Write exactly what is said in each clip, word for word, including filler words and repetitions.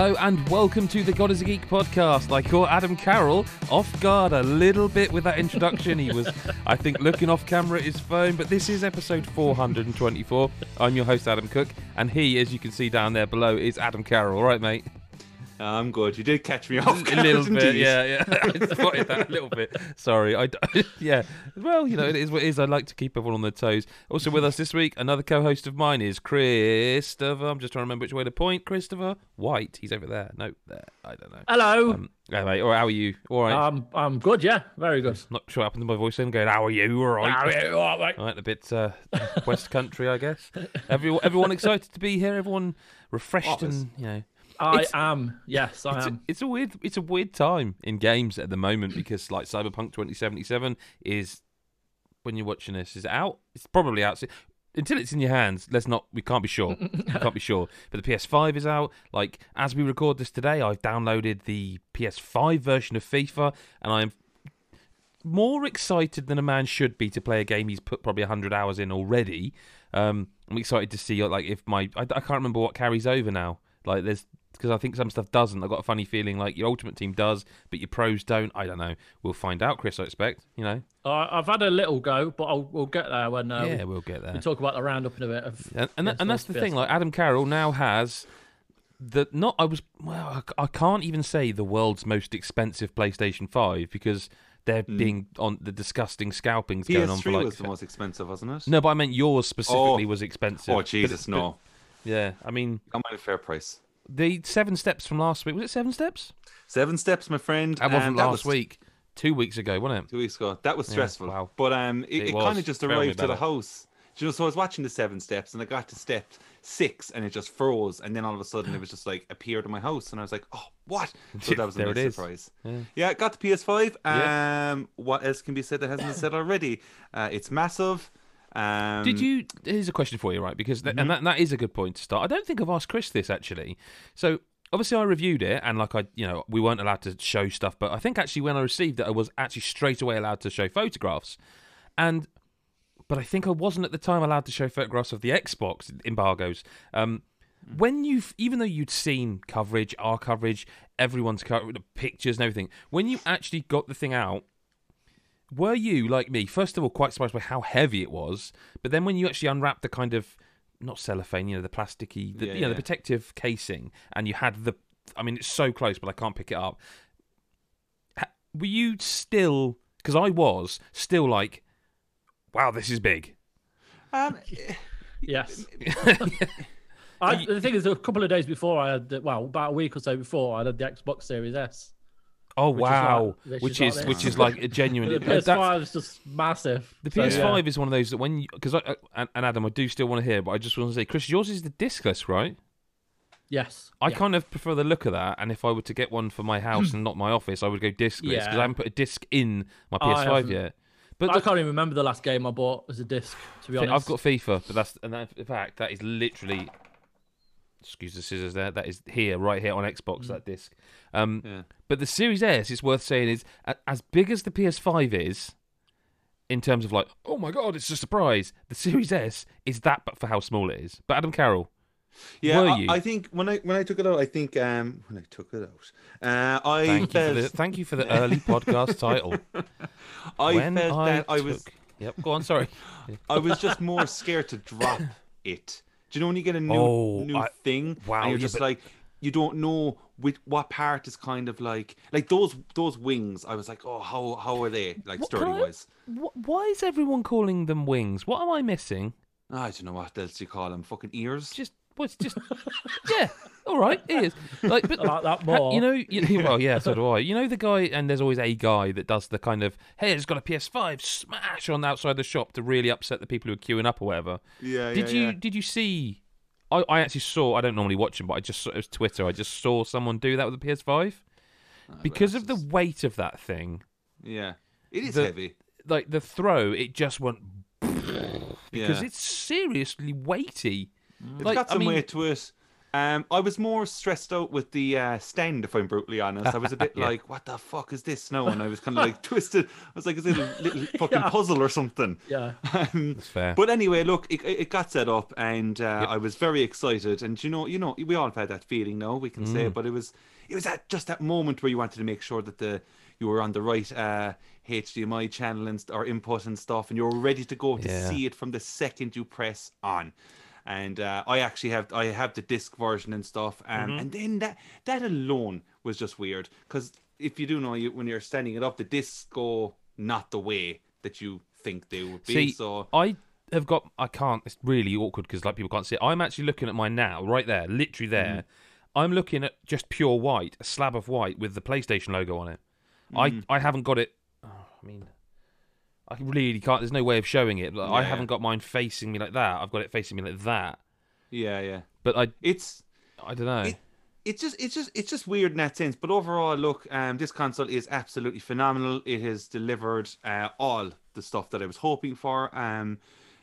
Hello and welcome to the God is a Geek podcast. I caught Adam Carroll off guard a little bit with that introduction. He was, I think, looking off camera at his phone, but this is episode four hundred twenty-four. I'm your host, Adam Cook, and he, as you can see down there below, is Adam Carroll. All right, mate? I'm good. You did catch me off a little bit, yeah, yeah. I spotted that a little bit. Sorry, I, yeah. Well, you know, it is what it is. I like to keep everyone on their toes. Also with us this week, another co-host of mine is Christopher. I'm just trying to remember which way to point. Christopher White. He's over there. No, there. I don't know. Hello. Um, yeah, mate. Or how are you? All right. Um, I'm good. Yeah, very good. Not sure what happened to my voice. Then going, how are you? All right. How are you? All right. All right. A bit uh, West Country, I guess. Everyone, everyone excited to be here. Everyone refreshed, and you know. I It's- am. Yes, I It's a, am. it's a weird, it's a weird time in games at the moment because like Cyberpunk twenty seventy-seven is when you're watching this is out. It's probably out until it's in your hands. Let's not. We can't be sure. We can't be sure. But the P S five is out. Like as we record this today, I've downloaded the P S five version of FIFA, and I'm more excited than a man should be to play a game he's put probably one hundred hours in already. Um, I'm excited to see like if my I, I can't remember what carries over now. Like there's. Because I think some stuff doesn't. I've got a funny feeling like your Ultimate Team does, but your pros don't. I don't know. We'll find out, Chris, I expect. You know? Uh, I've had a little go, but I'll, we'll get there when uh, yeah, we, we'll get there. we talk about the roundup in a bit. Of And, and, that, and that's the P S thing. Like Adam Carroll now has the not. I was well. I, I can't even say the world's most expensive PlayStation five because they're Mm. being on the disgusting scalpings going on for P S three like. was the most expensive, wasn't it? No, but I meant yours specifically Oh. was expensive. Oh, Jesus, But- no. but- yeah, I mean I'm at a fair price. the seven steps from last week. Was it seven steps? Seven steps, my friend. That wasn't and that last was week. Two weeks ago, wasn't it? Two weeks ago. That was Yeah, stressful. wow. But um, it, It it, was. kind of just Tell me arrived to the about it. house. Do you know, so I was watching the seven steps and I got to step six and it just froze. And then all of a sudden it was just like appeared in my house. And I was like, oh, what? So that was a There it nice is. surprise. Yeah. Yeah, got the P S five. Yeah. Um, What else can be said that hasn't been said already? Uh, it's massive. Um, Did you? Here's a question for you, right? Because th- and that, that is a good point to start. I don't think I've asked Chris this actually. So obviously I reviewed it, and like I, you know, we weren't allowed to show stuff, but I think actually when I received it, I was actually straight away allowed to show photographs, and but I think I wasn't at the time allowed to show photographs of the Xbox embargoes. Um, when you've, even though you'd seen coverage, our coverage, everyone's coverage, pictures and everything, when you actually got the thing out. Were you, like me, first of all, quite surprised by how heavy it was, but then when you actually unwrapped the kind of, not cellophane, you know, the plasticky, the, Yeah, you know, the yeah. protective casing, and you had the, I mean, it's so close, but I can't pick it up. Ha- Were you still, because I was, still like, wow, this is big. Um, Yes. I, the thing is, a couple of days before I had, the, well, about a week or so before, I had the Xbox Series S. Oh, Which is wow. like- which which is, is like which this. is like a genuine. The P S that's- five is just massive. The So, P S five yeah. is one of those that when you, because I, I- and, and Adam, I do still want to hear, but I just want to say, Chris, yours is the discless, right? Yes. I yeah. kind of prefer the look of that, and if I were to get one for my house and not my office, I would go discless because Yeah. I haven't put a disc in my P I S five haven't. yet. But I the- can't even remember the last game I bought as a disc, to be honest. I've got FIFA, but that's and that, in fact that is literally, excuse the scissors there. That is here, right here on Xbox. That disc. Um, yeah. But the Series S, it's worth saying, is a- as big as the P S five is. In terms of like, oh my god, it's a surprise. The Series S is that, but for how small it is. But Adam Carroll, Yeah, were I, you? I think when I when I took it out, I think um when I took it out, uh, I Thank you, for felt the, thank you for the early podcast title. I when felt I that I was took- Yep, go on. Sorry. I was just more scared to drop it. Do you know when you get a new Oh, new I- thing wow, and you're yeah, just but- like you don't know which what part is kind of like like those those wings. I was like, oh, how how are they like What sturdy kind of- wise? Wh- Why is everyone calling them wings? What am I missing? I don't know what else you call them. Fucking ears. Just, well, it's just, yeah, all right, it is. Like, but I like that ha- more. you know, you, well, yeah, so do I. You know the guy, and there's always a guy that does the kind of, hey, I just got a P S five, smash on the outside the shop to really upset the people who are queuing up or whatever. Yeah, Did yeah, you yeah. did you see? I, I actually saw. I don't normally watch them, but I just saw, it was Twitter. I just saw someone do that with a P S five Ah, but because that's of the just- weight of that thing. yeah, it is the- heavy. Like the throw, it just went because Yeah. it's seriously weighty. It's like, got I some mean- weight to it. Um, I was more stressed out with the uh, stand, if I'm brutally honest. I was a bit Yeah. like, "What the fuck is this now?" And I was kind of like twisted. I was like a little, little fucking Yeah. puzzle or something. Yeah. Um, That's fair. but anyway, look, it, it got set up, and uh, Yep. I was very excited. And you know, you know, we all have had that feeling now. We can Mm. say, but it was, it was at just that moment where you wanted to make sure that the you were on the right uh, H D M I channel and st- or input and stuff, and you were ready to go to Yeah. see it from the second you press on. And uh, I actually have I have the disc version and stuff, um, Mm-hmm. and then that that alone was just weird because if you do know, you when you're standing it up, the discs go not the way that you think they would be. See, so I have got. I can't. It's really awkward because like people can't see it. I'm actually looking at mine now, right there, literally there. I'm looking at just pure white, a slab of white with the PlayStation logo on it. I I haven't got it. Oh, I mean, I really can't. There's no way of showing it. Like, I Yeah, haven't yeah. got mine facing me like that. I've got it facing me like that. yeah, yeah, But I it's I don't know. it, it's just it's just it's just weird in that sense. But overall, look, um, this console is absolutely phenomenal. It has delivered uh, all the stuff that I was hoping for. Um,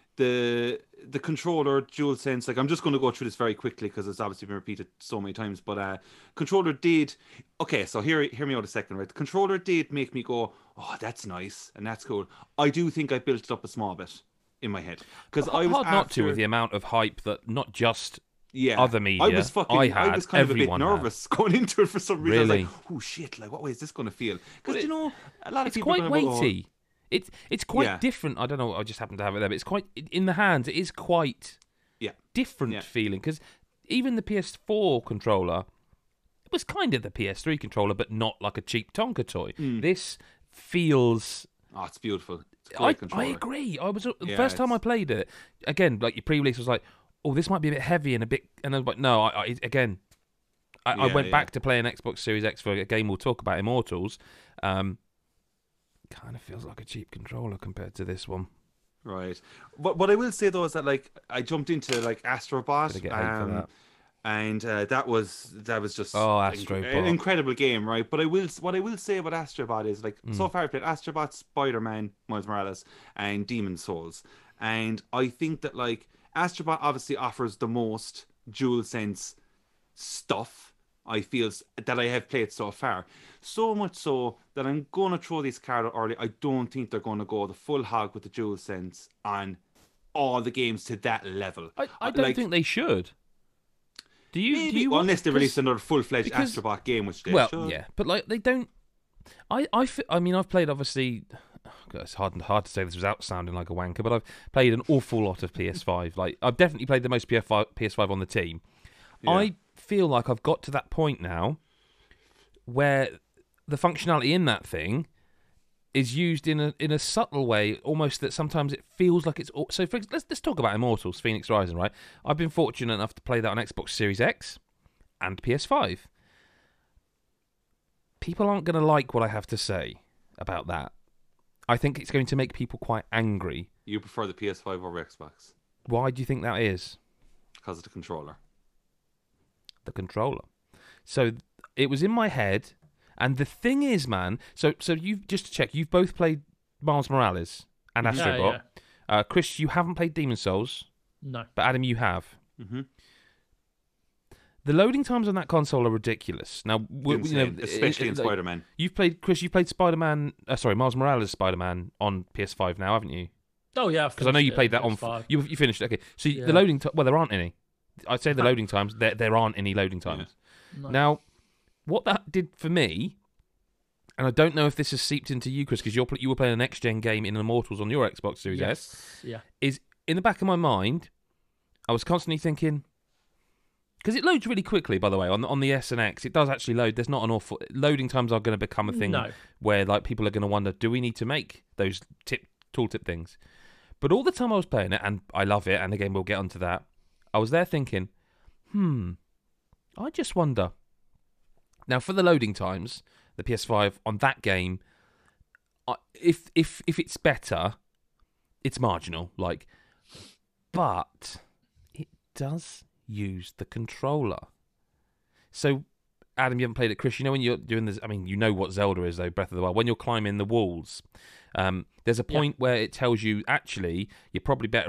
the the controller DualSense, like I'm just going to go through this very quickly because it's obviously been repeated so many times. But uh, controller did okay. So hear hear me out a second, right? The controller did make me go, oh, that's nice and that's cool. I do think I built it up a small bit in my head because I was hard not after, to with the amount of hype that not just yeah, other media I was fucking. I I, had, was kind of a bit everyone had. nervous going into it for some reason. I Really? was like, "Oh shit! Like, what way is this going to feel?" Well, Because it- you know, a lot of it's people quite are gonna go, "Oh, weighty. It's it's quite Yeah. different. I don't know. I just happen to have it there, but it's quite in the hands. It is quite yeah, different Yeah. feeling because even the P S four controller, it was kind of the P S three controller, but not like a cheap Tonka toy. Mm. This feels. oh, it's beautiful. It's a I, great I controller." agree. I was the Yeah, first time I it's- played it again. Like your pre-release was like, oh, this might be a bit heavy and a bit, and I was like, no. I, I again, I, I Yeah, went yeah. back to playing Xbox Series X for a game we'll talk about, Immortals. Um, kind of feels like a cheap controller compared to this one. Right. What what I will say though is that like I jumped into like Astrobot, Gonna get hate for um, that. and uh, that was that was just Oh, an- Astrobot. an incredible game, right? But I will what I will say about Astrobot is like Mm. so far I've played Astrobot, Spider Man, Miles Morales, and Demon Souls, and I think that like Astrobot obviously offers the most DualSense stuff. I feel s- that I have played so far, so much so that I'm going to throw this card out early. I don't think they're going to go the full hog with the DualSense on all the games to that level. I, I Uh, don't like, think they should. Do you? maybe, do you want, unless they 'cause- release another full-fledged because- Astrobot game, which they well, should. yeah, but like they don't. I I fe- I mean I've played obviously. God, it's hard hard to say this without sounding like a wanker, but I've played an awful lot of P S five. Like I've definitely played the most P S five, P S five on the team. Yeah. I feel like I've got to that point now where the functionality in that thing is used in a in a subtle way, almost that sometimes it feels like it's. al- So for, ex- let's let's talk about Immortals, Phoenix Rising, right? I've been fortunate enough to play that on Xbox Series X and P S five. People aren't going to like what I have to say about that. I think it's going to make people quite angry. You prefer the P S five over Xbox Why do you think that is? because of the controller. The controller. So it was in my head, and the thing is, man. So so you've just to check. You've both played Miles Morales and Mhm. Yeah, Astrobot. yeah. Uh, Chris, you haven't played Demon Souls, No. but Adam, you have. Mm-hmm. The loading times on that console are ridiculous. Now, w- you know, especially it- in it- like, Spider-Man. You've played Chris. You played Spider Man. Uh, sorry, Miles Morales Spider Man on P S five now, haven't you? Oh yeah. Because I know you played that on. P S five. You you finished it. Okay, so Yeah. the loading. T- well, there aren't any. I'd say the loading times. There there aren't any loading times. No. Now, what that did for me, and I don't know if this has seeped into you, Chris, because you're pl- you were playing an next gen game in Immortals on your Xbox Series S. Yes. Yeah. Is in the back of my mind, I was constantly thinking, because it loads really quickly. By the way, on the, on the S and X, it does actually load. There's not an awful loading times are going to become a thing No. where like people are going to wonder, do we need to make those tip tooltip things? But all the time I was playing it, and I love it, and again we'll get onto that. I was there thinking, hmm, I just wonder. Now for the loading times, the P S five on that game, I- if if if it's better, it's marginal. Like, but it does use the controller. So, Adam, you haven't played it, Chris. You know when you're doing this. I mean, you know what Zelda is, though. Breath of the Wild. When you're climbing the walls, um, there's a point where it tells you actually you're probably better off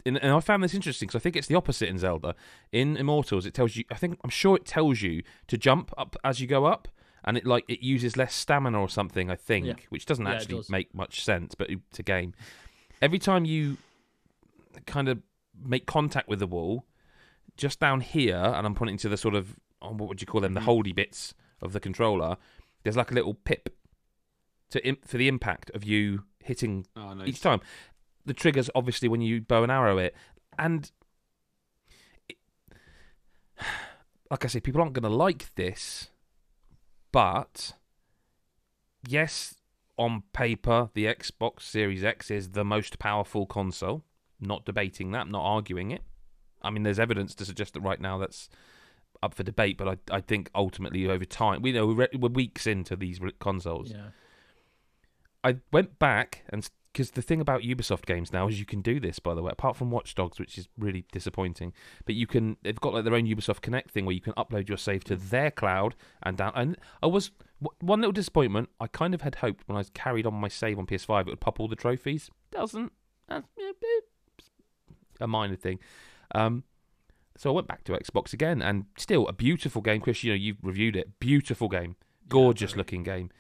and, and I found this interesting because I think it's the opposite in Zelda. In Immortals, it tells you. I think I'm sure it tells you to jump up as you go up, and it like it uses less stamina or something. I think, Yeah. which doesn't Yeah, it actually does. make much sense, but it's a game. Every time you kind of make contact with the wall, just down here, and I'm pointing to the sort of oh, what would you call them, the holdy bits of the controller. There's like a little pip to imp- for the impact of you hitting Oh, nice. each time. The triggers, obviously, when you bow and arrow it, and it, like I say, people aren't going to like this, but yes, on paper, the Xbox Series X is the most powerful console. Not debating that, not arguing it. I mean, there's evidence to suggest that right now that's up for debate, but I I think ultimately over time, we know we're, we're weeks into these consoles. Yeah. I went back and because the thing about Ubisoft games now is you can do this, by the way, apart from Watch Dogs, which is really disappointing. But you can, they've got like their own Ubisoft Connect thing where you can upload your save to their cloud and down. And I was one little disappointment. I kind of had hoped when I carried on my save on P S five it would pop all the trophies. Doesn't. That's a minor thing. Um, so I went back to Xbox again, and still a beautiful game. Chris, you know you've reviewed it. Beautiful game, gorgeous very. looking game.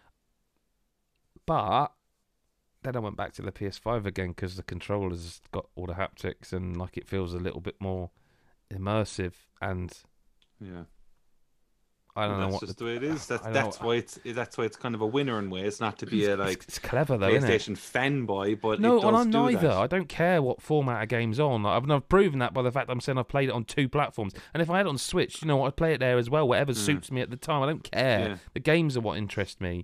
But then I went back to the P S five again because the controller's got all the haptics and like it feels a little bit more immersive. And Yeah. I don't Well, know that's what just the, the way it is. That's I don't that's know. why it's that's why it's kind of a winner in ways, not to be a like it's clever though, isn't it? PlayStation fanboy, but No, it does and I'm do neither. that. I don't care what format a game's on. I've, I've proven that by the fact I'm saying I've played it on two platforms. And if I had it on Switch, you know what, I'd play it there as well, whatever suits me at the time. I don't care. Yeah. The games are what interest me.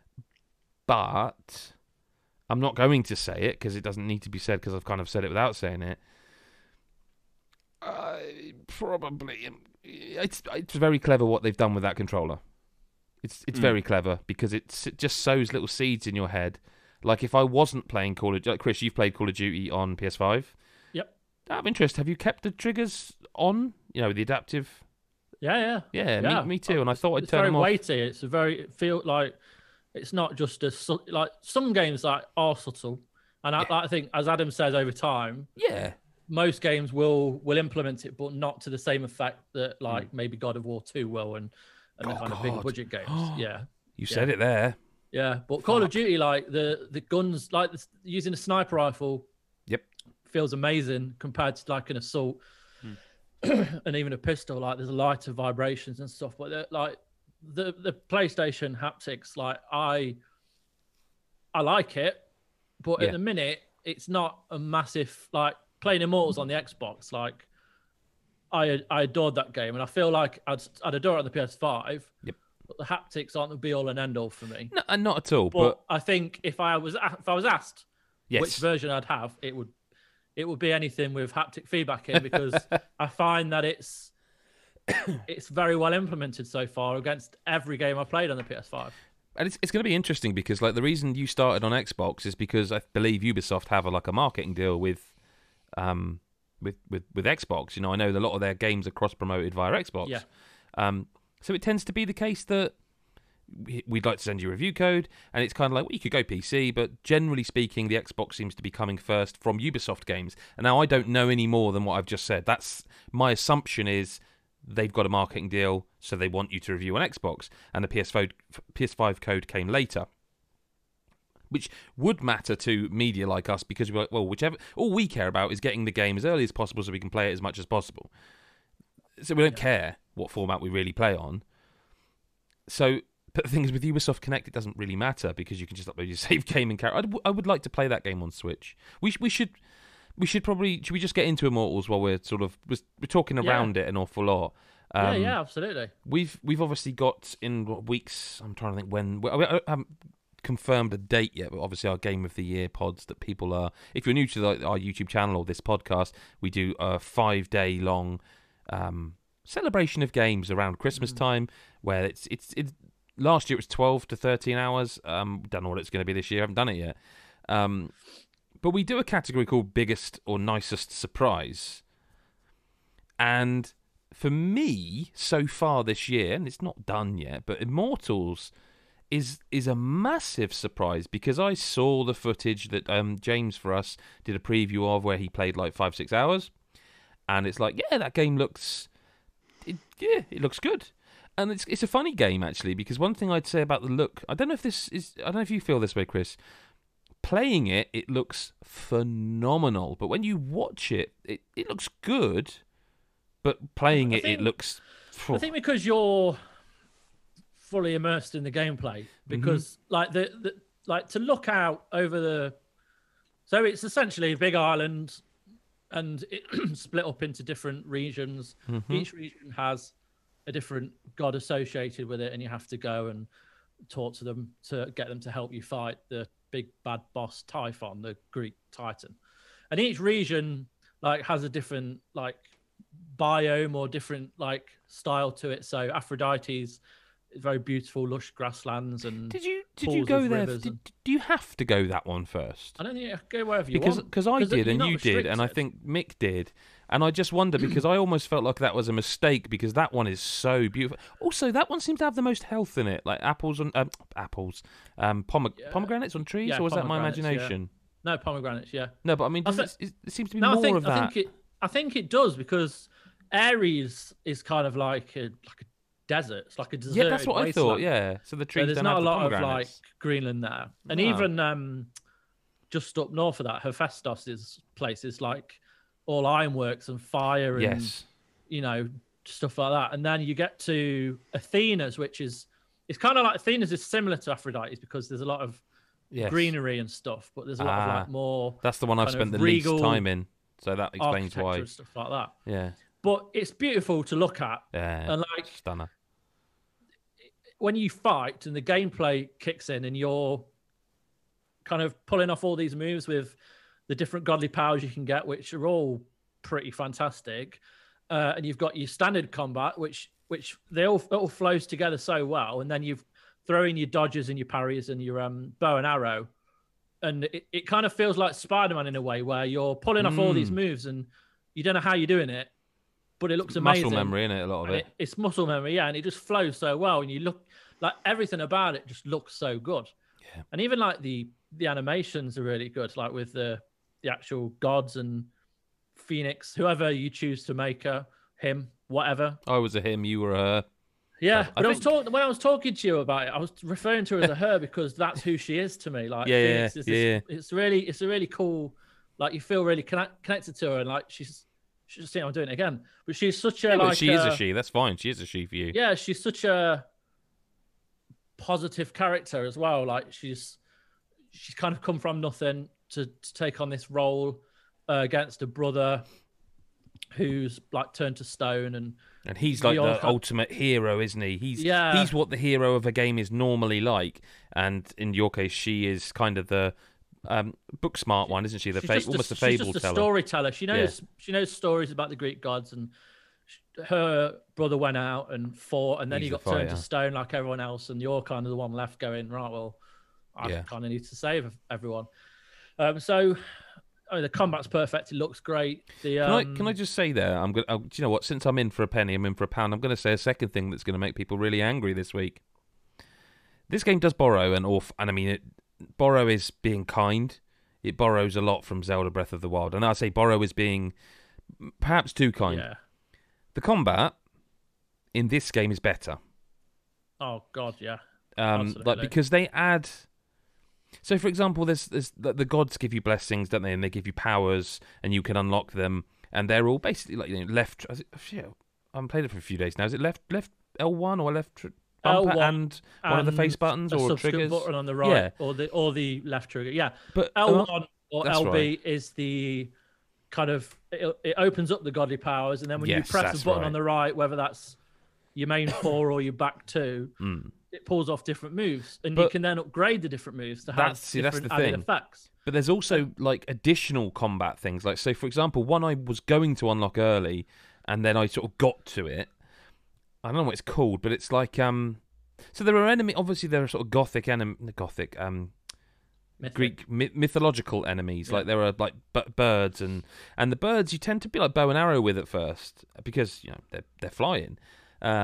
But I'm not going to say it because it doesn't need to be said because I've kind of said it without saying it. I probably... It's, it's very clever what they've done with that controller. It's it's Mm. very clever because it's, it just sows little seeds in your head. Like if I wasn't playing Call of like Chris, you've played Call of Duty on P S five. Yep. Out of interest, have you kept the triggers on? You know, the adaptive. Yeah, yeah. Yeah, Yeah. Me, me too. And I thought I'd It's turn very them off. weighty. It's a very it feel like it's not just a su- like some games like are subtle, and I, Yeah. I think as Adam says over time, Yeah, most games will will implement it, but not to the same effect that Hmm. like maybe God of War two will and and the Oh, kind of bigger God. budget games. yeah, you said it there. yeah. But Call of Fuck. Duty, like the the guns, like the, using a sniper rifle, Yep. feels amazing compared to like an assault and even a pistol. Like there's lighter vibrations and stuff, but they're, like the the PlayStation haptics, like I I like it, but Yeah. at the minute it's not a massive like playing Immortals on the Xbox. Like I I adored that game, and I feel like I'd I'd adore it on the P S five. Yep. But the haptics aren't the be all and end all for me. No, and not at all. But, But, I think if I was a- if I was asked yes, which version I'd have, it would it would be anything with haptic feedback in because I find that it's it's very well implemented so far against every game I played on the P S five. and it's it's going to be interesting because like the reason you started on Xbox is because I believe Ubisoft have a, like a marketing deal with, um, with with with Xbox. You know, I know that a lot of their games are cross promoted via Xbox. Yeah. Um, so it tends to be the case that we- we'd like to send you a review code, and it's kind of like, well, you could go P C, but generally speaking, the Xbox seems to be coming first from Ubisoft games. And now I don't know any more than what I've just said. That's my assumption is they've got a marketing deal, so they want you to review on Xbox, and the P S five, P S five code came later. Which would matter to media like us because we're like, well, whichever, all we care about is getting the game as early as possible so we can play it as much as possible. So we don't care what format we really play on. So, but the thing is, with Ubisoft Connect, it doesn't really matter because you can just upload your save game and carry. I'd, I would like to play that game on Switch. We sh- we should we should probably should we just get into Immortals while we're sort of we're, we're talking Yeah. around it an awful lot. Um, yeah, yeah, absolutely. We've we've obviously got in what, weeks. I'm trying to think when. We, I haven't confirmed a date yet, but obviously our Game of the Year pods that people are. If you're new to the, our YouTube channel or this podcast, we do a five day long um, celebration of games around Christmas Mm. time, where it's it's it's. Last year it was twelve to thirteen hours. Um, don't know what it's going to be this year. I haven't done it yet. Um, but we do a category called Biggest or Nicest Surprise. And for me, so far this year, and it's not done yet, but Immortals is is a massive surprise because I saw the footage that um, James for us did a preview of where he played like five six hours, and it's like yeah, that game looks, it, yeah, it looks good, and it's it's a funny game actually because one thing I'd say about the look, I don't know if this is, I don't know if you feel this way, Chris. Playing it, it looks phenomenal, but when you watch it, it, it looks good, but playing I it, think, it looks. I think because you're fully immersed in the gameplay, because mm-hmm. like the, the like to look out over the, so it's essentially a big island, and it split up into different regions. Mm-hmm. Each region has a different god associated with it, and you have to go and talk to them to get them to help you fight the big bad boss Typhon, the Greek Titan. And each region like has a different like biome or different like style to it. So Aphrodite's very beautiful, lush grasslands and did you did you go there? Did, and... do you have to go that one first? I don't think you go wherever you because, want. Because I did and you restricted. did, and I think Mick did. And I just wonder because I almost felt like that was a mistake because that one is so beautiful. Also, that one seems to have the most health in it, like apples and um, apples, um, pomeg- yeah. pomegranates on trees, yeah, or was that my imagination? Yeah. No, pomegranates. Yeah. No, but I mean, does I th- it, it seems to be no, more I think, of that. I think it. I think it does because Ares is kind of like a like a desert. It's like a desert. Yeah, that's what wasteland. I thought. Yeah, so the trees. So there's don't not have a the lot of like Greenland there, and oh. even um, just up north of that, Hephaestus's place is like all ironworks and fire and yes. you know stuff like that. And then you get to Athena's, which is it's kind of like Athena's is similar to Aphrodite's because there's a lot of yes. greenery and stuff, but there's a lot ah, of like more. That's the one I've spent the least time in, so that explains why. And stuff like that. Yeah. But it's beautiful to look at. Yeah. And like stunner. When you fight and the gameplay kicks in and you're kind of pulling off all these moves with the different godly powers you can get, which are all pretty fantastic. Uh, and you've got your standard combat, which which they all, it all flows together so well. And then you've throw in your dodges and your parries and your um, bow and arrow. And it, it kind of feels like Spider-Man in a way where you're pulling off mm. all these moves and you don't know how you're doing it, but it looks amazing. Muscle memory, innit, a lot of it. it. It's muscle memory, yeah, and it just flows so well. And you look, like, everything about it just looks so good. Yeah. And even, like, the the animations are really good, like with the, the actual gods and Phoenix, whoever you choose to make her, him, whatever. I was a him, you were a her. Yeah, I but I, think... I was talking when I was talking to you about it. I was referring to her as a her because that's who she is to me. Like, yeah, Phoenix yeah, is yeah, this, yeah. It's really, it's a really cool. Like, you feel really connect, connected to her, and like she's, she's. See, I'm doing it again, but she's such a yeah, like. She a, is a she. That's fine. She is a she for you. Yeah, she's such a positive character as well. Like, she's, she's kind of come from nothing to, to take on this role uh, against a brother who's like turned to stone and. And he's like the have... ultimate hero, isn't he? He's yeah. he's what the hero of a game is normally like. And in your case, she is kind of the um, book smart one, isn't she? The fa- almost a, a fable she's just teller. a storyteller. She knows yeah. she knows stories about the Greek gods, and her brother went out and fought, and then he's he got turned to stone like everyone else, and you're kind of the one left going, right, well, I yeah. kind of need to save everyone. Um, so. I mean, the combat's perfect. It looks great. The, um... can, I, can I just say there? I'm going. Do you know what? Since I'm in for a penny, I'm in for a pound. I'm going to say a second thing that's going to make people really angry this week. This game does borrow an awful, and I mean, it, borrow is being kind. It borrows a lot from Zelda Breath of the Wild, and I say borrow is being perhaps too kind. Yeah. The combat in this game is better. Oh God, yeah. Um, like because they add. So, for example, there's, there's the, the gods give you blessings, don't they? And they give you powers, and you can unlock them. And they're all basically like you know, left. It, shit, I haven't played it for a few days now. Is it left left L one or left tr- bumper L one and one of the face buttons a or triggers? Button on the right, yeah. or the or the left trigger. Yeah, but L one uh, or L B right. is the kind of it, it opens up the godly powers, and then when yes, you press the button right. on the right, whether that's your main four or your back two. Mm. It pulls off different moves, and but you can then upgrade the different moves to have that's, see, different that's the added thing. effects. But there's also like additional combat things. Like, so for example, one I was going to unlock early, and then I sort of got to it. I don't know what it's called, but it's like um. So there are enemy. Obviously, there are sort of gothic enemy, gothic um, Mythic. Greek mi- mythological enemies. Yeah. Like there are like b- birds, and and the birds you tend to be like bow and arrow with at first because you know they're they're flying. Um.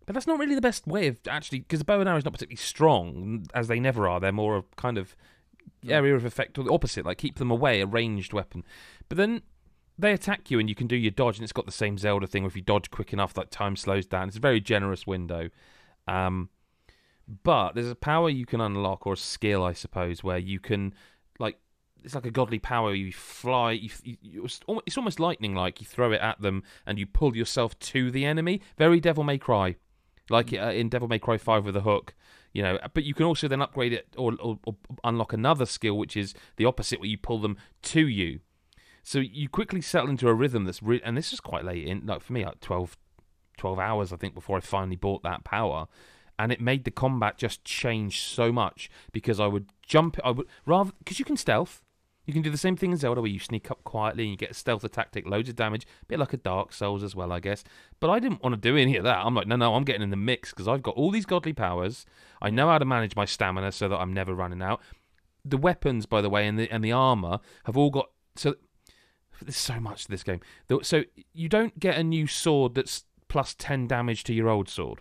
But that's not really the best way of actually, because the bow and arrow is not particularly strong, as they never are. They're more a kind of area of effect, or the opposite, like keep them away, a ranged weapon. But then they attack you and you can do your dodge, and it's got the same Zelda thing where if you dodge quick enough, like time slows down. It's a very generous window. Um, but there's a power you can unlock, or a skill, I suppose, where you can, like, it's like a godly power. You fly, you, you, it's almost lightning-like. You throw it at them and you pull yourself to the enemy. Very Devil May Cry. Like uh, in Devil May Cry five with a hook, you know. But you can also then upgrade it or, or, or unlock another skill, which is the opposite, where you pull them to you. So you quickly settle into a rhythm that's re- and this is quite late in, like for me, like twelve, twelve hours, I think, before I finally bought that power, and it made the combat just change so much because I would jump, I would rather because you can stealth. You can do the same thing in Zelda where you sneak up quietly and you get a stealth attack, take loads of damage, a bit like a Dark Souls as well, I guess. But I didn't want to do any of that. I'm like, no, no, I'm getting in the mix because I've got all these godly powers. I know how to manage my stamina so that I'm never running out. The weapons, by the way, and the and the armor have all got so. There's so much to this game. So you don't get a new sword that's plus ten damage to your old sword.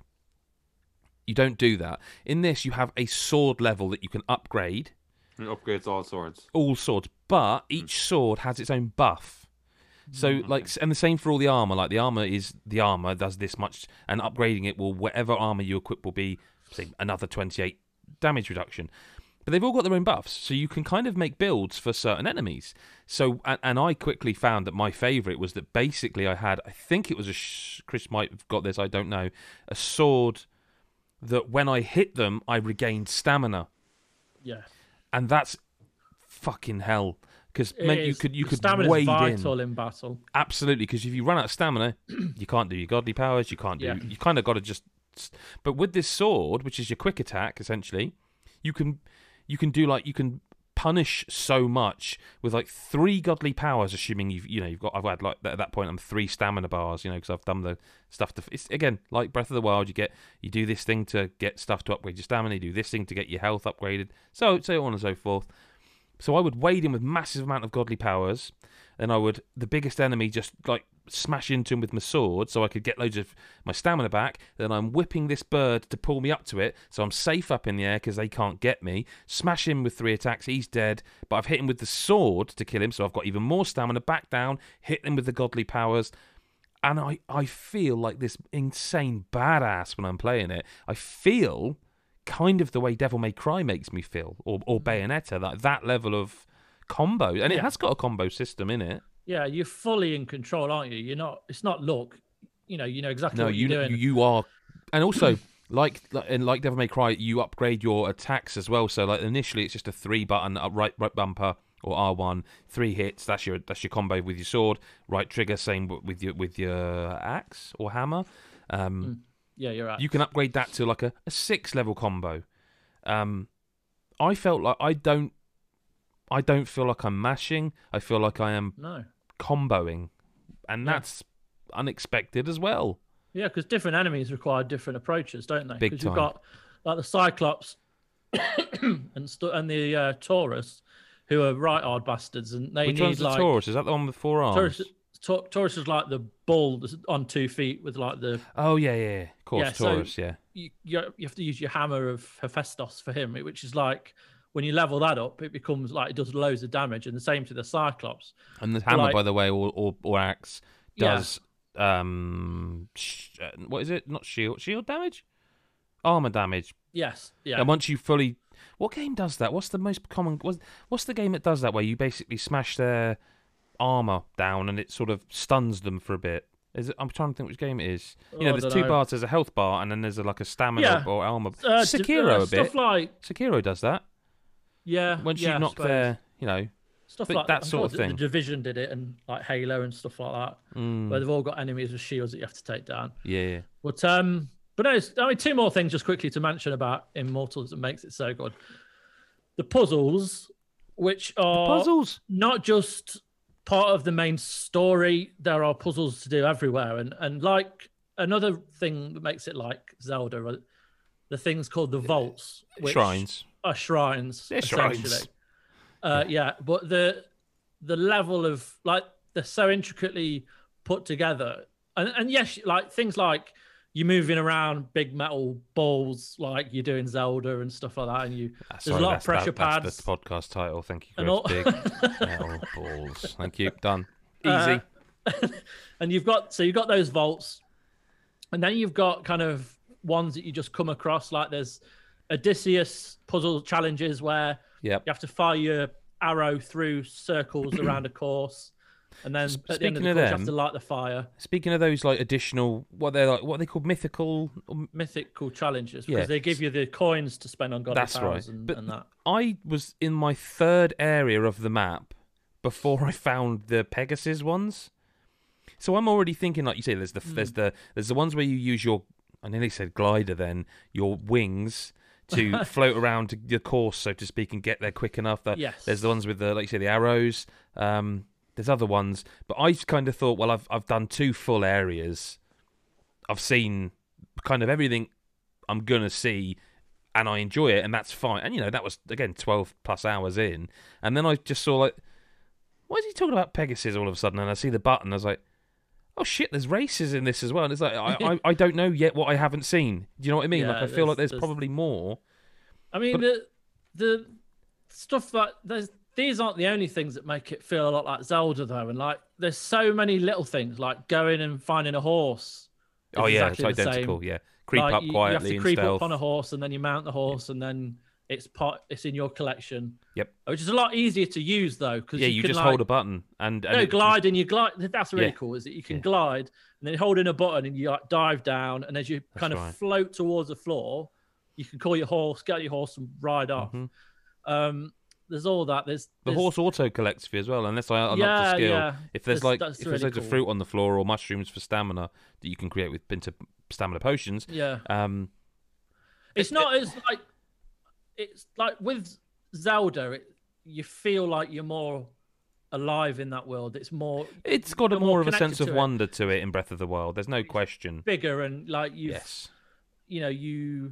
You don't do that. In this, you have a sword level that you can upgrade. It upgrades all swords. All swords, but each sword has its own buff. So, Mm, okay. like, and the same for all the armor. Like, the armor is the armor does this much, and upgrading it will whatever armor you equip will be, say, another twenty-eight damage reduction. But they've all got their own buffs, so you can kind of make builds for certain enemies. So, and, and I quickly found that my favourite was that basically I had, I think it was a, sh- Chris might have got this, I don't know, a sword that when I hit them, I regained stamina. Yeah. And that's fucking hell, because It meant you is. could you The could stamina's wade vital in. in battle. Absolutely, because if you run out of stamina, you can't do your godly powers. You can't do. Yeah. You kind of got to just. But with this sword, which is your quick attack, essentially, you can you can do like you can punish so much with like three godly powers, assuming you've you know you've got. I've had like at that point I'm three stamina bars, you know, because I've done the stuff to. It's again like Breath of the Wild. You get you do this thing to get stuff to upgrade your stamina. You do this thing to get your health upgraded. So so on and so forth. So I would wade in with massive amount of godly powers. Then I would, the biggest enemy, just like smash into him with my sword so I could get loads of my stamina back. Then I'm whipping this bird to pull me up to it so I'm safe up in the air because they can't get me. Smash him with three attacks, he's dead. But I've hit him with the sword to kill him, so I've got even more stamina. Back down, hit him with the godly powers. And I, I feel like this insane badass when I'm playing it. I feel kind of the way Devil May Cry makes me feel, or, or Bayonetta, that, that level of combo. And it Yeah. has got a combo system in it. Yeah, you're fully in control, aren't you? You're not. It's not luck. You know. You know exactly No, what you you're doing. you you are, and also like and like Devil May Cry, you upgrade your attacks as well. So like initially, it's just a three button up right right bumper or R one, three hits. That's your that's your combo with your sword. Right trigger, same with your with your axe or hammer. Um, Mm. Yeah, you're right. You can upgrade that to like a, a six level combo. Um, I felt like I don't. I don't feel like I'm mashing. I feel like I am No. comboing, and Yeah. that's unexpected as well. Yeah, because different enemies require different approaches, don't they? Big Because you've time. got like the Cyclops and stu- and the uh, Taurus, who are right hard bastards, and they Which need one's the like Taurus? Is that the one with four arms? Taurus. Ta- Taurus is like the bull that's on two feet with like the Oh yeah, yeah, yeah. Of course, Yeah, so- Taurus. Yeah, you, you you have to use your hammer of Hephaestus for him, which is like when you level that up, it becomes like it does loads of damage, and the same to the Cyclops. and the hammer, like- by the way, or or, or axe Yeah. does um sh- uh, what is it? Not shield, shield damage, armor damage. Yes, yeah, And once you fully, what game does that? What's the most common? What's, what's the game that does that? Where you basically smash their armor down and it sort of stuns them for a bit. Is it? I'm trying to think which game it is. You Oh, know, I there's don't two know. bars. There's a health bar, and then there's a, like a stamina Yeah. or armor. Uh, d- Sekiro uh, a bit. stuff like Sekiro does that. yeah. Once yeah, you I knock suppose. their, you know, stuff but like that I'm sort of sure the- thing. The Division did it, and like Halo and stuff like that, mm, where they've all got enemies with shields that you have to take down. yeah. But um, but no, it's- I mean, two more things just quickly to mention about Immortals that makes it so good. The puzzles, which are Puzzles. not just part of the main story, there are puzzles to do everywhere, and and like another thing that makes it like Zelda, are the things called the vaults, which Shrines. are shrines, They're essentially. shrines. Uh, yeah, but the the level of like they're so intricately put together, and and yes, like things like you're moving around big metal balls like you're doing Zelda and stuff like that, and you Ah, there's sorry, a lot that's, of pressure that, pads. That's the podcast title. Thank you, And Chris. all- Big metal balls. Thank you. Done. Easy. Uh, and you've got so you've got those vaults, and then you've got kind of ones that you just come across. Like there's Odysseus puzzle challenges where Yep. you have to fire your arrow through circles around a course, and then S- at the end of speaking the of course you them- have to light the fire. Speaking of those like additional, what they're like, what are they called, mythical. um, Mythical challenges because Yeah. they give you the coins to spend on God That's of right. Powers and, But and that. I was in my third area of the map before I found the Pegasus ones. So I'm already thinking, like you say, there's the Hmm. there's the there's the ones where you use your, I nearly said glider then, your wings to float around to the course, so to speak, and get there quick enough. That Yes. There's the ones with the, like you say, the arrows. Um, there's other ones, but I kind of thought, well, I've I've done two full areas. I've seen kind of everything I'm gonna see, and I enjoy it, and that's fine. And you know, that was again twelve plus hours in, and then I just saw like, why is he talking about Pegasus all of a sudden? And I see the button, I was like, oh shit, there's races in this as well. And it's like I I, I don't know yet what I haven't seen. Do you know what I mean? Yeah, like I feel like there's- there's, there's- probably more. I mean, But- the the stuff that there's these aren't the only things that make it feel a lot like Zelda, though. And like, there's so many little things, like going and finding a horse. is Oh yeah, exactly it's the same. identical. Yeah, creep Like, up you, quietly You have to in creep stealth. up on a horse, and then you mount the horse, and then it's part. It's in your collection. Yep. Which is a lot easier to use though, because Yeah, you, you can just like, hold a button and, and no it glide, and you glide. That's really Yeah. cool. Is that you can Yeah. glide, and then you hold in a button, and you like dive down, and as you That's kind of right. float towards the floor, you can call your horse, get your horse, and ride off. Mhm. Um, there's all that. There's, The there's horse auto collects for you as well, unless I unlock yeah, the skill. yeah. If there's That's- like that's if there's really loads of cool. fruit on the floor or mushrooms for stamina that you can create with into stamina potions, Yeah, um, it's it- not as like it's like with Zelda. It, you feel like you're more alive in that world. It's more it's got a you're more more of a connected sense of to it. wonder to it in Breath of the Wild. There's no question. bigger, and like you, Yes. you know, you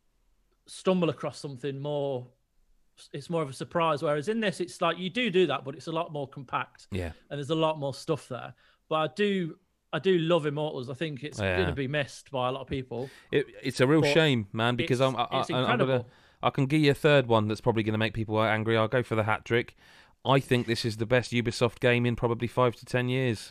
stumble across something more. It's more of a surprise. Whereas in this, it's like you do do that, but it's a lot more compact, Yeah. and there's a lot more stuff there. But I do, I do love Immortals. I think it's Yeah. going to be missed by a lot of people. It, it's a real But shame, man, because it's- I'm, I, it's I, I'm gonna, incredible. I can give you a third one that's probably going to make people angry. I'll go for the hat trick. I think this is the best Ubisoft game in probably five to ten years.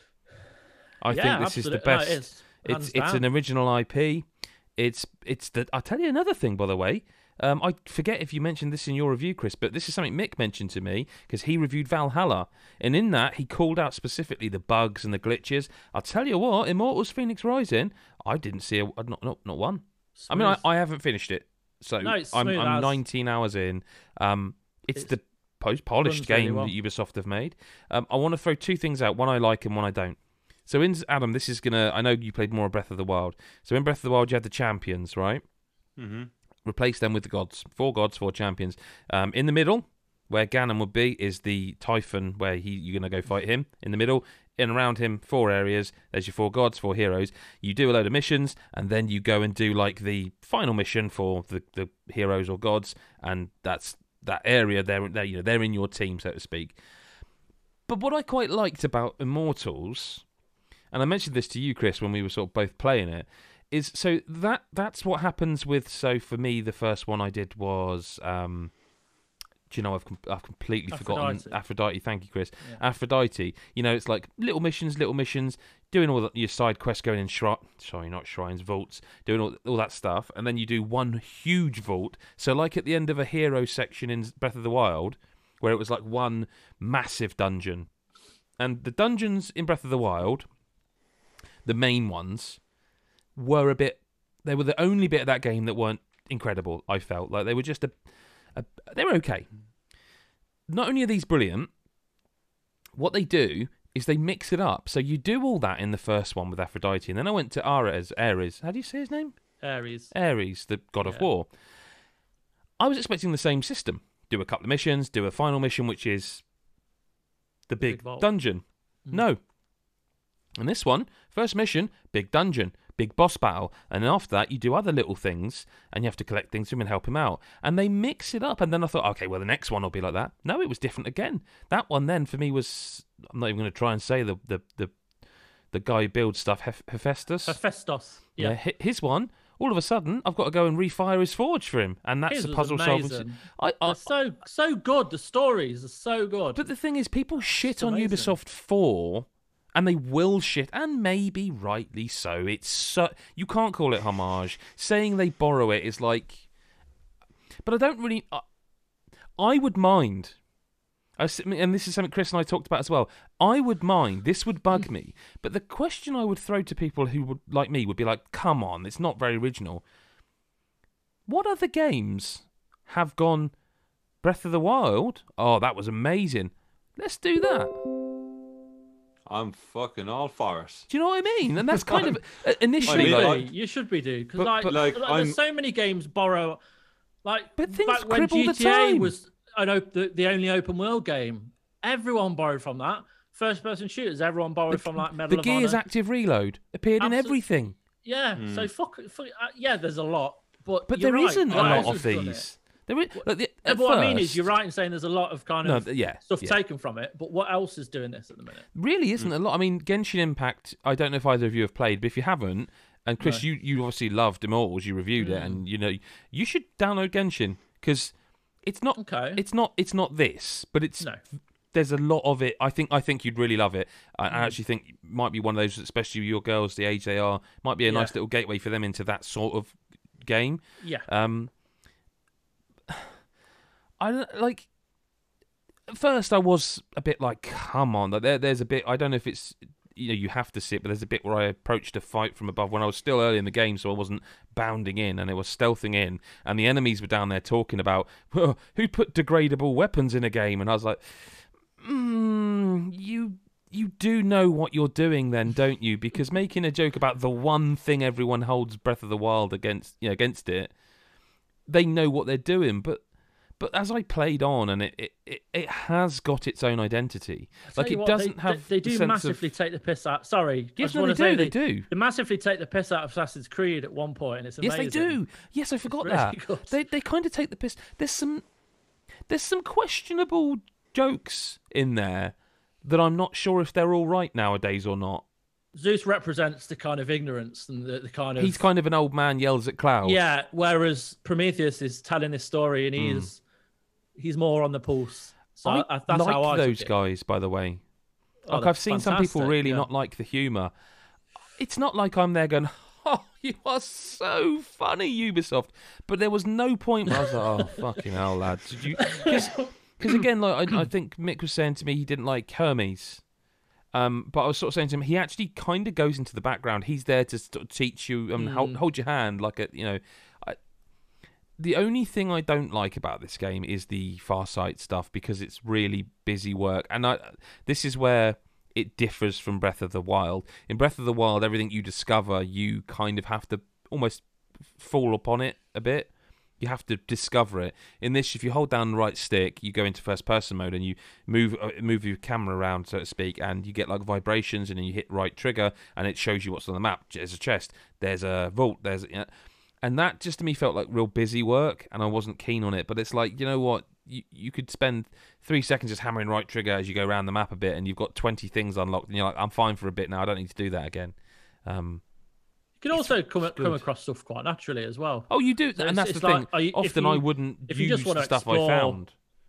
I yeah, think this is the absolutely. No, best. it is. Hands It's it's down. an original I P. It's it's the. I'll tell you another thing, by the way. Um, I forget if you mentioned this in your review, Chris, but this is something Mick mentioned to me because he reviewed Valhalla, and in that he called out specifically the bugs and the glitches. I'll tell you what, Immortals: Phoenix Rising, I didn't see a not not not one. I mean, I, Smooth. I haven't finished it, so No, it's I'm smooth I'm as. nineteen hours in. Um, it's, It's- the post polished runs really game well. that Ubisoft have made. Um, I want to throw two things out: one I like and one I don't. So in Adam, this is gonna. I know you played more of Breath of the Wild. So in Breath of the Wild, you had the champions, right? Mm-hmm. Replace them with the gods. Four gods, four champions. Um, in the middle, where Ganon would be, is the Typhon, where he you're gonna go fight him. In the middle, in and around him, four areas. There's your four gods, four heroes. You do a load of missions, and then you go and do like the final mission for the, the heroes or gods, and that's that area. They're they you know they're in your team, so to speak. But what I quite liked about Immortals, and I mentioned this to you, Chris, when we were sort of both playing it, is so that that's what happens with. So for me, the first one I did was, um, do you know, I've com- I've completely forgotten Aphrodite. Aphrodite. Thank you, Chris. Yeah. Aphrodite. You know, it's like little missions, little missions, doing all the, your side quests, going in shrine. Sorry, not shrines, vaults, doing all all that stuff, and then you do one huge vault. So like at the end of a hero section in Breath of the Wild, where it was like one massive dungeon, and the dungeons in Breath of the Wild, the main ones, were a bit. They were the only bit of that game that weren't incredible. I felt like they were just a, a they were okay. Not only are these brilliant, what they do is they mix it up. So you do all that in the first one with Aphrodite, and then I went to Ares. Ares, how do you say his name? Ares. Ares, the god of Yeah. war. I was expecting the same system. Do a couple of missions, do a final mission, which is the big, Big vault. dungeon. Mm. No. And this one, first mission, big dungeon, big boss battle. And then after that, you do other little things, and you have to collect things from him and help him out. And they mix it up. And then I thought, okay, well, the next one will be like that. No, it was different again. That one then, for me, was... I'm not even going to try and say the... the, the the guy who builds stuff, Heph- Hephaestus. Hephaestus. Yeah. Yeah, hi- his one. All of a sudden, I've got to go and refire his forge for him, and that's His a was puzzle solving. amazing. I, I, They're so so good. The stories are so good. but the thing is, people shit It's on amazing. Ubisoft for, and they will shit, and maybe rightly so. It's so you can't call it homage. Saying they borrow it is like, but I don't really. I, I would mind. I s- and this is something Chris and I talked about as well. I would mind. This would bug me. But the question I would throw to people who would like me would be like, "Come on, it's not very original." What other games have gone Breath of the Wild? Oh, that was amazing. Let's do that. I'm fucking all for it. Do you know what I mean? And that's kind of uh, You initially should like, be. You should be, dude. Because But- like, but- like, like, I'm- there's so many games borrow. Like But things back when crib all the G T A time. was an op- the, the only open world game, everyone borrowed from that. First person shooters, everyone borrowed from like Medal the of Gears Honor. Active Reload appeared in Absolute- everything. Yeah, Hmm. so fuck, fuck uh, yeah, there's a lot, but But you're there right, isn't a what lot else of has done it? these. There is, like, the, Yeah, at but what I mean is, first- you're right in saying there's a lot of kind No, of th- yeah, stuff yeah. taken from it. But what else is doing this at the minute? Really isn't a lot. I mean, Genshin Impact, I don't know if either of you have played, but if you haven't, and Chris, No. you, you obviously loved Immortals, you reviewed it, Mm. and you know, you should download Genshin, because it's not, Okay, it's not, it's not this, but it's, no, there's a lot of it. I think, I think you'd really love it. I, I Mm. actually think it might be one of those, especially your girls, the age they are, might be a Yeah. nice little gateway for them into that sort of game. yeah, Um, I don't like. At first, I was a bit like, "Come on!" Like, there, there's a bit. I don't know if it's you know you have to sit, but there's a bit where I approached a fight from above when I was still early in the game, so I wasn't bounding in, and it was stealthing in, and the enemies were down there talking about well, who put degradable weapons in a game, and I was like, mm, "You." You do know what you're doing, then, don't you? Because making a joke about the one thing everyone holds Breath of the Wild against, you know, against it, they know what they're doing. But, but as I played on, and it, it, it, it has got its own identity. Tell Like you it what, doesn't they, have. They, they the do sense massively Of, take the piss out. Sorry, I yes, just no, want they to say do. They they, do. they massively take the piss out of Assassin's Creed at one point, and it's Yes, amazing. they do. Yes, I forgot really that. good. They they kind of take the piss. There's some there's some questionable jokes in there that I'm not sure if they're all right nowadays or not. Zeus represents the kind of ignorance and the, the kind of He's kind of an old man yells at clouds. yeah. Whereas Prometheus is telling this story, and he's he's more on the pulse. So I I, that's like how I those took it. guys, by the way. Oh, Like they're I've seen some people fantastic, really yeah. not like the humour. It's not like I'm there going, "Oh, you are so funny, Ubisoft." But there was no point where I was like, "Oh, fucking hell, lads!" Did you? Because again, like I, I think Mick was saying to me, he didn't like Hermes. Um, but I was sort of saying to him, he actually kind of goes into the background. He's there to sort of teach you and hold, Mm. hold your hand, like a you know. I, the only thing I don't like about this game is the Farsight stuff because it's really busy work, and I this is where it differs from Breath of the Wild. In Breath of the Wild, everything you discover, you kind of have to almost fall upon it a bit. You have to discover it. In this, if you hold down the right stick, you go into first-person mode and you move uh, move your camera around, so to speak, and you get like vibrations, and then you hit right trigger, and it shows you what's on the map. There's a chest, there's a vault, there's you know, and that just to me felt like real busy work, and I wasn't keen on it. But it's like, you know what, you you could spend three seconds just hammering right trigger as you go around the map a bit, and you've got twenty things unlocked, and you're like, I'm fine for a bit now. I don't need to do that again. Um, You can also come good. come across stuff quite naturally as well. Oh, you do, So and it's- that's it's the like, thing. are you- if Often you- I wouldn't if you use just wanna the stuff I explore- found.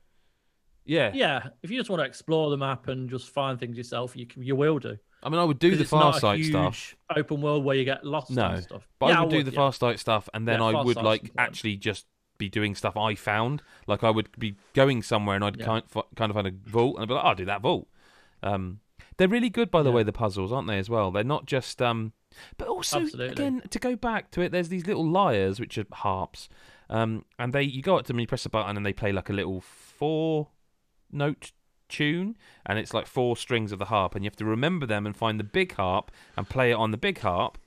Yeah. Yeah, if you just want to explore the map and just find things yourself, you can, you will do. I mean, I would do 'Cause the it's not a Farsight huge stuff. open world where you get lost No, and stuff. but Yeah, I would do the yeah. Farsight stuff, and then Yeah, I would Farsight's like important. actually just be doing stuff I found. Like I would be going somewhere, and I'd Yeah. kind of, kind of find a vault, and I'd be like, "I'll do that vault." Um, they're really good, by the Yeah. way, the puzzles, aren't they? As well, they're not just. Um, but also, Absolutely. again, to go back to it, there's these little lyres which are harps, um, and they you go up to them, you press a button, and they play like a little four note tune, and it's like four strings of the harp, and you have to remember them and find the big harp and play it on the big harp.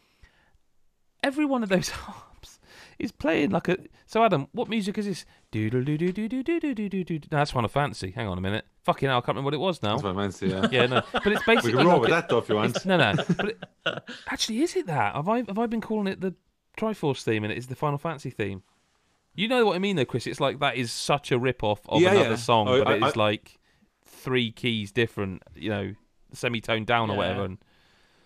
Every one of those harps is playing like a. So Adam, what music is this? Doodle doo doo doo doo doo doo doo doo doo. No, that's Final Fantasy. Hang on a minute. Fucking hell, I can't remember what it was now. That's what I meant to. Yeah. Yeah, no, but it's We basically can roll like with a- that though if you want. no, no. But it, actually, is it that? Have I have I been calling it the Triforce theme and it is the Final Fantasy theme? You know what I mean, though, Chris. It's like that is such a rip off of Yeah, another yeah. song, Oh, but I- it is I- like three keys different. You know, semitone down or Yeah. whatever. And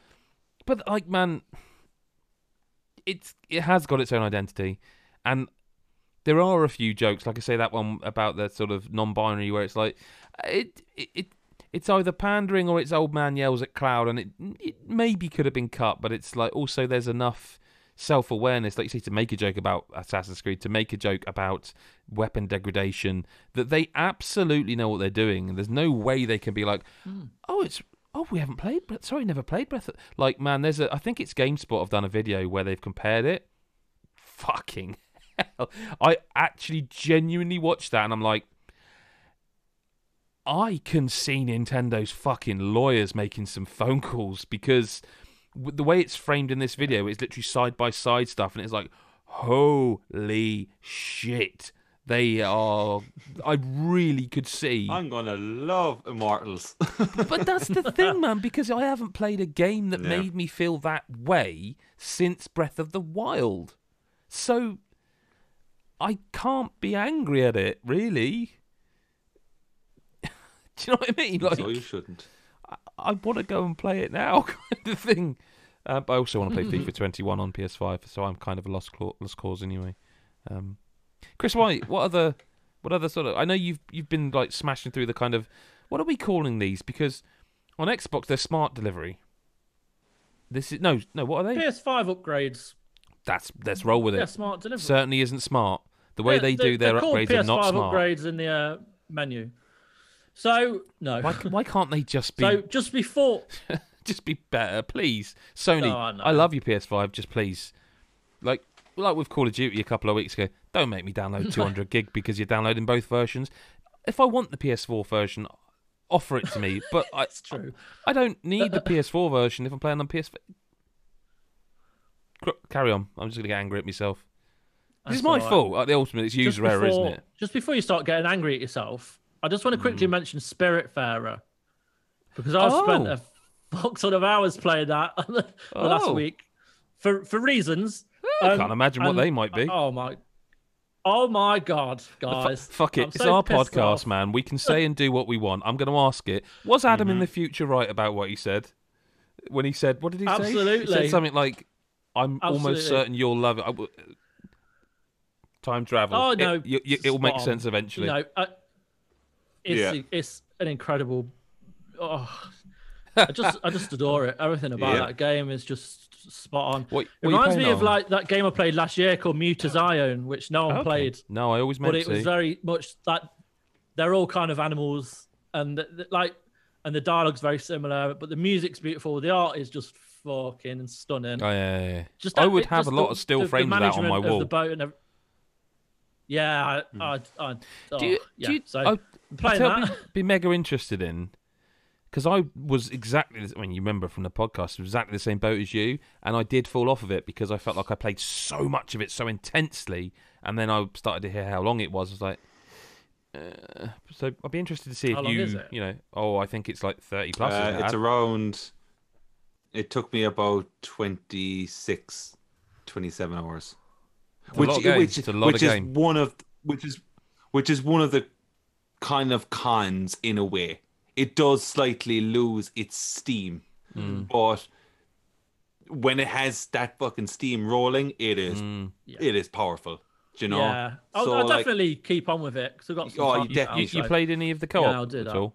but like, man, it's it has got its own identity, and there are a few jokes, like I say that one about the sort of non-binary, where it's like it it. it It's either pandering or it's old man yells at Cloud, and it, it maybe could have been cut, but it's like also there's enough self-awareness, like you say, to make a joke about Assassin's Creed, to make a joke about weapon degradation, that they absolutely know what they're doing, and there's no way they can be like, mm. oh, it's oh we haven't played, but sorry, never played Breath of... Like, man, there's a I think it's GameSpot have done a video where they've compared it. Fucking hell, I actually genuinely watched that, and I'm like, I can see Nintendo's fucking lawyers making some phone calls, because the way it's framed in this video, it's literally side by side stuff, and it's like, holy shit, they are. I really could see. I'm gonna love Immortals. But that's the thing, man, because I haven't played a game that Yeah. made me feel that way since Breath of the Wild, so I can't be angry at it, really. Do you know what I mean? Like, So you shouldn't. I, I want to go and play it now, kind of thing. Uh, but I also want to play FIFA twenty-one on P S five, so I'm kind of a lost cause, lost cause anyway. Um, Chris White, what other, what other sort of? I know you've you've been like smashing through the kind of, what are we calling these? Because on Xbox they're smart delivery. This is no no. What are they? P S five upgrades. That's let's roll with it. Yeah, smart delivery. Certainly isn't smart. The way Yeah, they they- do their they're called upgrades are not P S five smart. upgrades in the uh, menu. So no. Why why can't they just be? So just before. Just be better, please. Sony, No, I know. I love your P S five, just please. Like like with Call of Duty a couple of weeks ago, don't make me download two hundred gig because you're downloading both versions. If I want the P S four version, offer it to me. But I, It's true. I don't need the P S four version if I'm playing on P S five. Carry on. I'm just going to get angry at myself. This is That's my all right. fault. At the ultimate, it's Just user error, isn't before- it? Just before you start getting angry at yourself, I just want to quickly mention Spiritfarer, because I've Oh. spent a fuck ton of hours playing that the last Oh. week for for reasons. I Um, can't imagine what and- they might be. Oh my, oh my god, Fu- guys! fuck it. I'm It's so our pissed podcast, off. man. We can say and do what we want. I'm going to ask it. Was Adam in the future right about what he said? When he said, what did he say? He Absolutely. said something like, I'm almost Absolutely. certain you'll love it. I w- Time travel. Oh no, It, you, you, it'll make spot on. sense eventually. You know, uh, it's Yeah. it's an incredible. Oh, I just I just adore it. Everything about Yeah. that game is just spot on. What, what It are you reminds me playing of on? like that game I played last year called Mutazione, which no one Okay. played, No, I always meant but it to. was very much that they're all kind of animals, and th- th- like, and the dialogue's very similar, but the music's beautiful. The art is just fucking stunning. Oh, yeah, yeah, yeah. Just I that- would it- have just a lot the- of still the- the frames of that on my management of wall. the boat and ev- yeah, I, I, I, oh, Do you, yeah. do you, so I, I'm playing I'd that. be, be mega interested in, because I was exactly, the- I mean, you remember from the podcast, exactly the same boat as you, and I did fall off of it because I felt like I played so much of it so intensely, and then I started to hear how long it was. I was like, uh, so I'd be interested to see if How long you, is it? you know, oh, I think it's like thirty plus. Uh, isn't it, it's Ad? around. It took me about twenty-six, twenty-seven hours. It's a lot of game. which, It's a lot which of is game. one of which is which is one of the kind of cons in a way. It does slightly lose its steam, Mm. but when it has that fucking steam rolling, it is Mm. it is powerful. Do you know? Yeah, I'll, So, I'll like- definitely keep on with it because I've got some. Oh, time you now, definitely You, so- you played any of the co-op I'll do at that. all?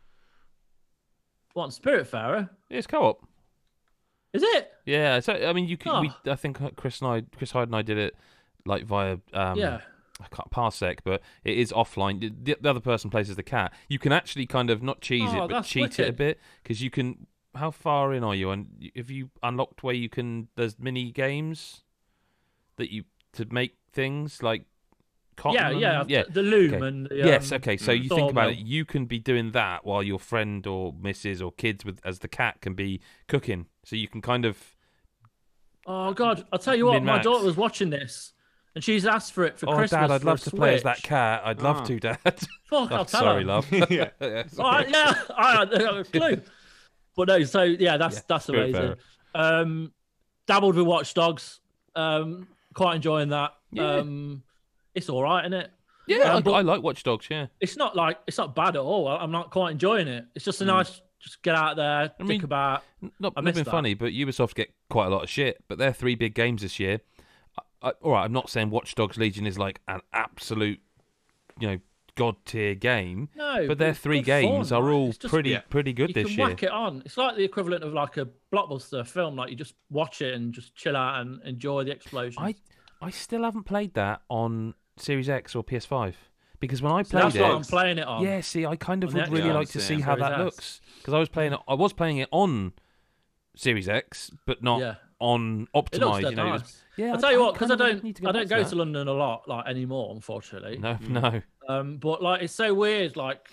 What, Spiritfarer? Yeah, it's co-op. Is it? Yeah, so I mean, you could. We, Oh. I think Chris and I, Chris Hyde and I did it like via um, Yeah. I can't Parsec, but it is offline. The, the other person plays as the cat. You can actually kind of not cheese Oh, it, but that's cheat it a wicked. bit because you can. How far in are you? And have you unlocked where you can? There's mini games that you to make things like cotton. Yeah, and- yeah, yeah. The loom Okay. and the, Yes, um, okay. So you think about it, sawmill. you can be doing that while your friend or missus or kids with as the cat can be cooking. So you can kind of Oh god, I'll tell you what, my Min-max. daughter was watching this, and she's asked for it for oh, Christmas. Dad, I'd for a love to play as that Switch. cat. I'd love Ah. to, Dad. Fuck, Oh, I'll tell sorry, her. love. Yeah. Yeah, All sorry. right, yeah, I don't have a clue. But no, so yeah, that's Yeah, that's Spirit amazing. Um, dabbled with Watch Dogs. Um, quite enjoying that. Yeah. Um, it's all right, isn't it? Yeah, Um, I, but- I like Watch Dogs. Yeah, It's not like it's not bad at all. I- I'm not quite enjoying it. It's just a Mm. nice just get out there, I think mean, about. Not, I not being missed that. funny, but Ubisoft get quite a lot of shit. But their three big games this year. I, I, all right, I'm not saying Watch Dogs Legion is like an absolute, you know, god tier game. No, but their it's three good games fun, are right? all It's just- pretty yeah. pretty good You this can year. whack it on. It's like the equivalent of like a blockbuster film. Like you just watch it and just chill out and enjoy the explosions. I I still haven't played that on Series X or P S five because when I So played that's it, what I'm playing it on. yeah, see, I kind of On the would really Xbox, like to yeah. see how Series that S. looks because I was playing it. I was playing it on Series X, but not Yeah. on It looks optimized. dead You know, it was- nice. yeah. I'll tell you what, because I kind of don't, need to I back don't go that. to London a lot, like anymore, unfortunately. No, no. Um, but like it's so weird, like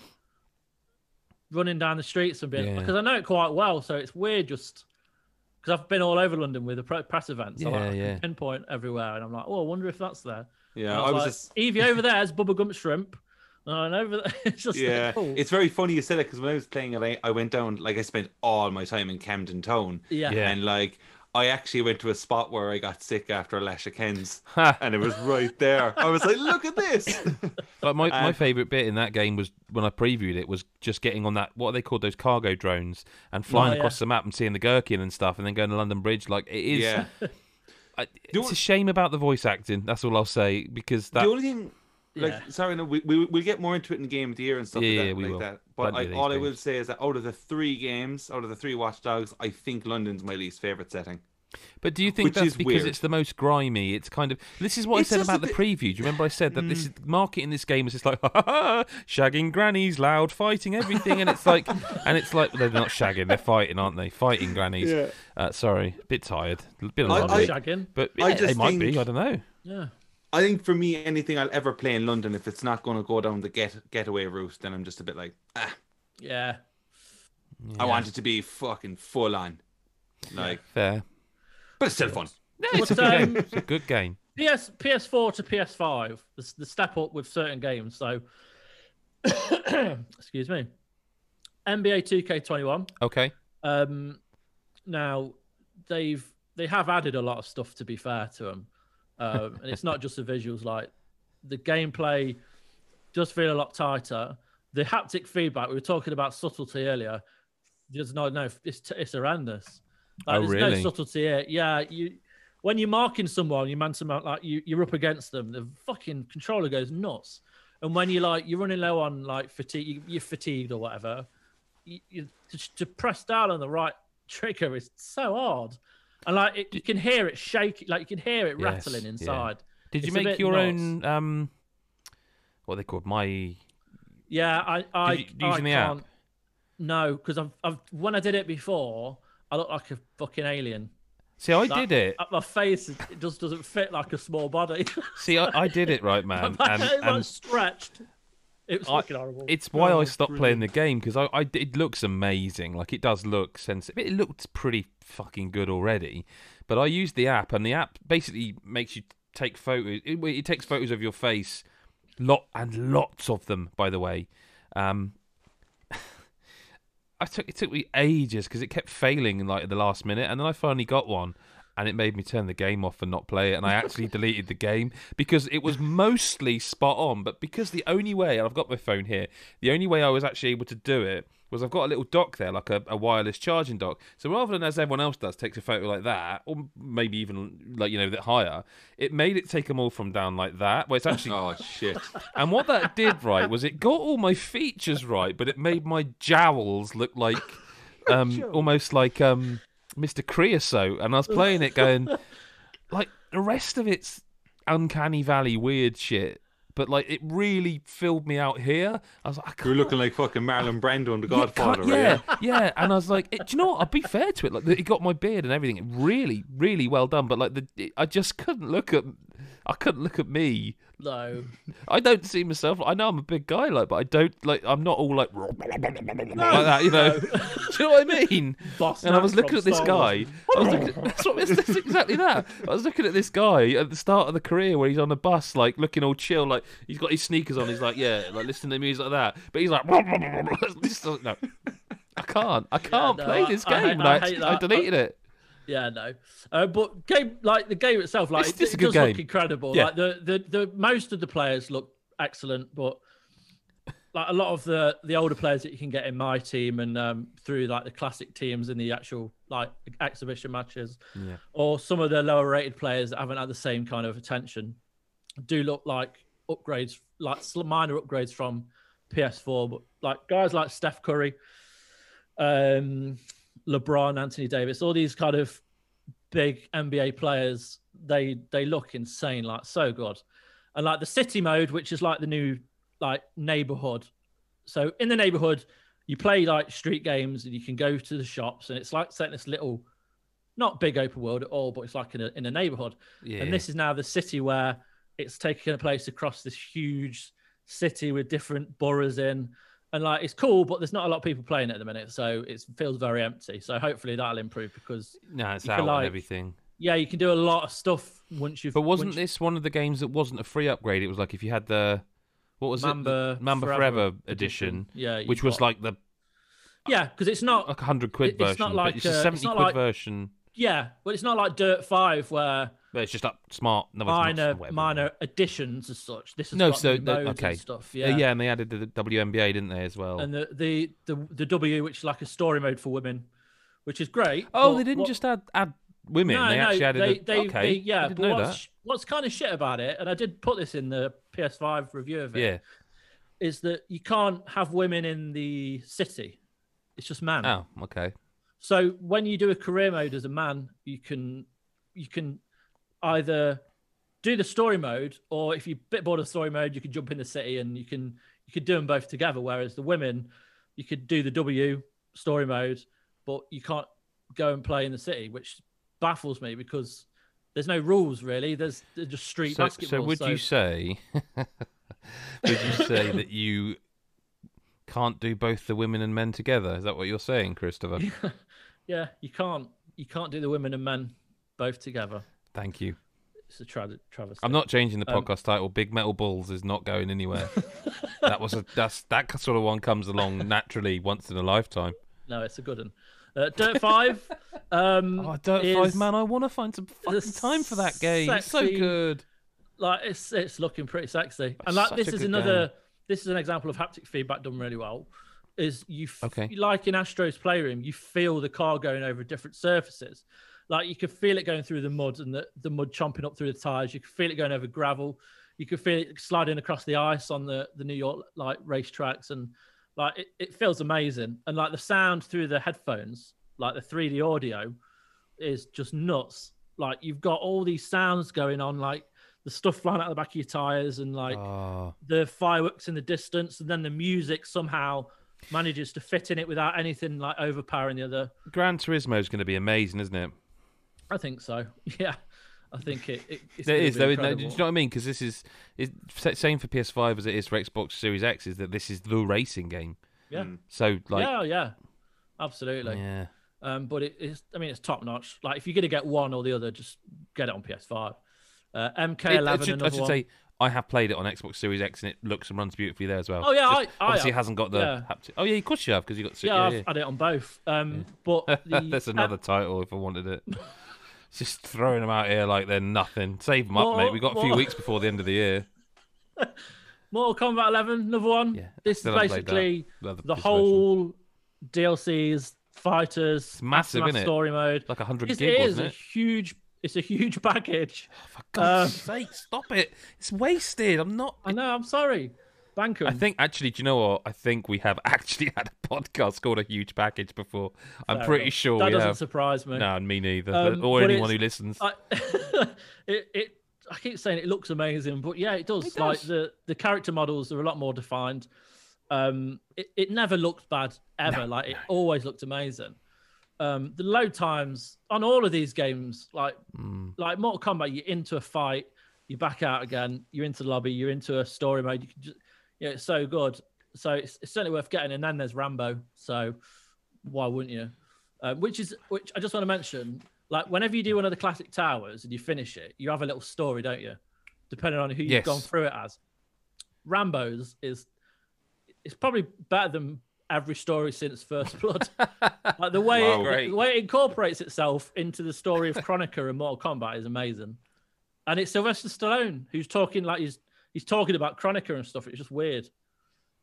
running down the streets and being Yeah. because I know it quite well, so it's weird just because I've been all over London with the pre- press events. So Yeah, like, I yeah. can pinpoint everywhere, and I'm like, oh, I wonder if that's there. Yeah, And I was like, just Evie over there is Bubba Gump Shrimp, and over there, it's just like, yeah. cool. It's very funny you said it because when I was playing it, I, I went down like I spent all my time in Camden Town, yeah. Yeah. and like I actually went to a spot where I got sick after a lash of Ken's, Ha. and it was right there. I was like, look at this. Like my, my Um, favourite bit in that game was when I previewed it was just getting on that what are they called those cargo drones and flying Oh, yeah. across the map and seeing the Gherkin and stuff and then going to London Bridge. Like it is. Yeah. I, You it's know- a shame about the voice acting. That's all I'll say because that The only thing, like, Yeah. sorry, no, we, we we'll get more into it in Game of the Year and stuff Yeah, like yeah, that. we like will. that. But Plenty I, of these all I will games. say is that out of the three games, out of the three Watch Dogs, I think London's my least favorite setting. But do you think Which that's is because weird. it's the most grimy? It's kind of this is what It's I said just about a the bit- preview. Do you remember I said that this is Mm. marketing this game is just like ha, ha, ha, shagging grannies, loud fighting, everything, and it's like and it's like they're not shagging, they're fighting, aren't they? Fighting grannies. Yeah. Uh, sorry, bit tired, bit I- of I, I- shagging. but I yeah, just it might be. think- I don't know. Yeah. I think for me, anything I'll ever play in London, if it's not going to go down the get getaway route, then I'm just a bit like, ah, Yeah. I want it to be fucking full on. Like, Fair. but it's still fun. Yeah, it's a But, good um, game. It's a good game. P S P S four to P S five, the, the step up with certain games. So, excuse me, N B A two K twenty-one. Okay. Um, now they've they have added a lot of stuff. To be fair to them, um, and it's not just the visuals. Like the gameplay does feel a lot tighter. The haptic feedback we were talking about subtlety earlier. There's no no it's it's horrendous. Like, Oh, there's really? no subtlety here. Yeah, you when you're marking someone, you man to man like you you're up against them. The fucking controller goes nuts. And when you like you're running low on like fatigue, you're fatigued or whatever. You, you to, to press down on the right trigger is so hard, and like it, you can hear it shaking, like you can hear it Yes, rattling yeah. inside. Did you It's a make bit your nuts. own um what are they called? My Yeah, I I, Did you- I using the app? can't. No, because I've I've when I did it before, I looked like a fucking alien. See, I Like, did it. My face it just doesn't fit like a small body. See, I, I did it right, man. My And, head, like, and stretched. It was I- fucking horrible. it's why Oh, I stopped playing the game because I, I it looks amazing. Like it does look sensitive. It looked pretty fucking good already. But I used the app, and the app basically makes you take photos. It, it takes photos of your face, lot and lots of them, by the way. Um, I took it took me ages because it kept failing in like at the last minute, and then I finally got one, and it made me turn the game off and not play it. And I actually deleted the game because it was mostly spot on. But because the only way, and I've got my phone here, the only way I was actually able to do it was I've got a little dock there, like a, a wireless charging dock. So rather than as everyone else does, takes a photo like that, or maybe even like you know that higher, it made it take them all from down like that, where it's actually. Oh shit! And what that did right was it got all my features right, but it made my jowls look like um, almost like um, Mister Creosote. And I was playing it going, like, the rest of it's uncanny valley weird shit. But, like, it really filled me out here. I was like, I can't. You're looking like fucking Marlon Brando in The Yeah, Godfather, can't- right? yeah, yeah. And I was like, it, do you know what? I'll be fair to it. Like, it got my beard and everything. It really, really well done. But like, the it, I just couldn't look at. I couldn't look at me. no. I don't see myself. I know I'm a big guy, like, but I don't like. I'm not all like like that, you know. Do you know what I mean? Boss And I was man looking from at this Star guy. Wars. I was looking at, that's, what, that's exactly that. I was looking at this guy at the start of the career where he's on the bus, like looking all chill, like he's got his sneakers on. He's like, yeah, like listening to music like that. But he's like, this doesn't- no, I can't. I can't no, play I- this I game. hate- I, I hate I that. deleted it. Yeah, no. Uh, but game like the game itself, like It's- it, it's a it good does look game. incredible. Yeah. Like the, the the most of the players look excellent, but like a lot of the the older players that you can get in my team and um, through like the classic teams in the actual like exhibition matches, Yeah. or some of the lower rated players that haven't had the same kind of attention, do look like upgrades, like minor upgrades from P S four. But like guys like Steph Curry, um, LeBron, Anthony Davis, all these kind of big N B A players, they they look insane, like so good. And like the city mode, which is like the new like neighborhood. So in the neighborhood, you play like street games and you can go to the shops, and it's like setting this little, not big open world at all, but it's like in a in a neighborhood. Yeah. And this is now the city where it's taking place across this huge city with different boroughs in. And like it's cool, but there's not a lot of people playing it at the minute, so it feels very empty. So hopefully that'll improve because No, it's you out can, and like, everything. yeah, you can do a lot of stuff once you've. But wasn't once you- this one of the games that wasn't a free upgrade? It was like if you had the what was Mamba it? The Mamba Forever Forever, edition, Yeah, you've which was got- like the yeah, because it's not like a hundred quid It- version, it's not but like, it's uh, a it's seventy not quid like- version. yeah, but it's not like Dirt Five where But it's just like smart. No, it's not minor whatever. minor additions as such. This is No, got so new the- modes okay. and stuff. Yeah. Yeah, yeah, and they added the W N B A, didn't they, as well? and the, the the the W, which is like a story mode for women, which is great. oh, but they didn't what- just add add women. No, they no, actually added. they, a, they, okay, they, yeah. I didn't But know what's, that. what's kind of shit about it, and I did put this in the P S five review of it, Yeah. is that you can't have women in the city. It's just man. Oh, okay. So when you do a career mode as a man, you can you can either do the story mode, or if you're a bit bored of story mode, you can jump in the city and you can you could do them both together. Whereas the women, you could do the W story mode, but you can't go and play in the city, which baffles me because there's no rules really. There's, there's just street So, basketball. so would you say? would you say that you can't do both the women and men together? Is that what you're saying, Christopher? yeah, you can't you can't do the women and men both together. Thank you. It's a tra- travesty. I'm not changing the Um, podcast title. Big Metal Balls is not going anywhere. that was a that's that sort of one comes along naturally once in a lifetime. No, it's a good one. Uh, Dirt Five. Um, Oh, Dirt is, Five, man! I want to find some fucking the time for that game. It's so sexy- good. Like it's it's looking pretty sexy, It's and like such this a is good another. This is an example of haptic feedback done really well. Is you f- Okay. like in Astro's Playroom, you feel the car going over different surfaces. Like you could feel it going through the mud and the, the mud chomping up through the tires. You could feel it going over gravel. You could feel it sliding across the ice on the, the New York like racetracks, and like it, it feels amazing. And like the sound through the headphones, like the three D audio, is just nuts. Like you've got all these sounds going on, like the stuff flying out the back of your tires, and like Oh, the fireworks in the distance, and then the music somehow manages to fit in it without anything like overpowering the other. Gran Turismo is going to be amazing, isn't it? I think so. Yeah, I think it. it it's It gonna is, be though. incredible. Do you know what I mean? Because this is it's same for P S five as it is for Xbox Series X. Is that this is the racing game? Yeah. Mm. So like, yeah, yeah, absolutely. yeah. Um, but it is. I mean, it's top notch. Like if you're gonna get one or the other, just get it on P S five. Uh, M K It- I eleven, should, I another should one. say I have played it on Xbox Series X and it looks and runs beautifully there as well. Oh, yeah, Just I- I obviously have. it hasn't got the Yeah. haptic. Oh yeah, of course you have because you got. yeah, I've had it on both. Um, but the, That's another title if I wanted it. Just throwing them out here like they're nothing. Save them up, What- mate. We've got a few what- weeks before the end of the year. Mortal Kombat eleven, another one. Yeah, This is still haven't played that. basically The, the whole D L Cs, fighters, It's massive, aftermath innit? story mode. like a hundred It's, gig, it is wasn't a it? huge. It's a huge package. For God's um, sake, stop it! It's wasted. I'm not. I know. I'm sorry. Bankum. I think actually, do you know what? I think we have actually had a podcast called A Huge Package before. I'm Fair pretty enough. sure that we doesn't have. surprise me. No, me neither. Um, or but anyone it's- who listens. I, it, it. I keep saying it looks amazing, but yeah, it does. It Like does. the the character models are a lot more defined. Um, it, it never looked bad ever. No, like it always looked amazing. Um, the load times on all of these games, like Mm. like Mortal Kombat, you're into a fight, you back out again, you're into the lobby, you're into a story mode. You can just, you know, it's so good. So it's, it's certainly worth getting. And then there's Rambo. So why wouldn't you? Uh, which is which I just want to mention. Like whenever you do one of the classic towers and you finish it, you have a little story, don't you? Depending on who you've Yes. gone through it as. Rambo's is it's probably better than every story since First Blood. Like the way Wow. it, Great. the way it incorporates itself into the story of Chronica and Mortal Kombat is amazing. And it's Sylvester Stallone who's talking like he's he's talking about Chronica and stuff. It's just weird.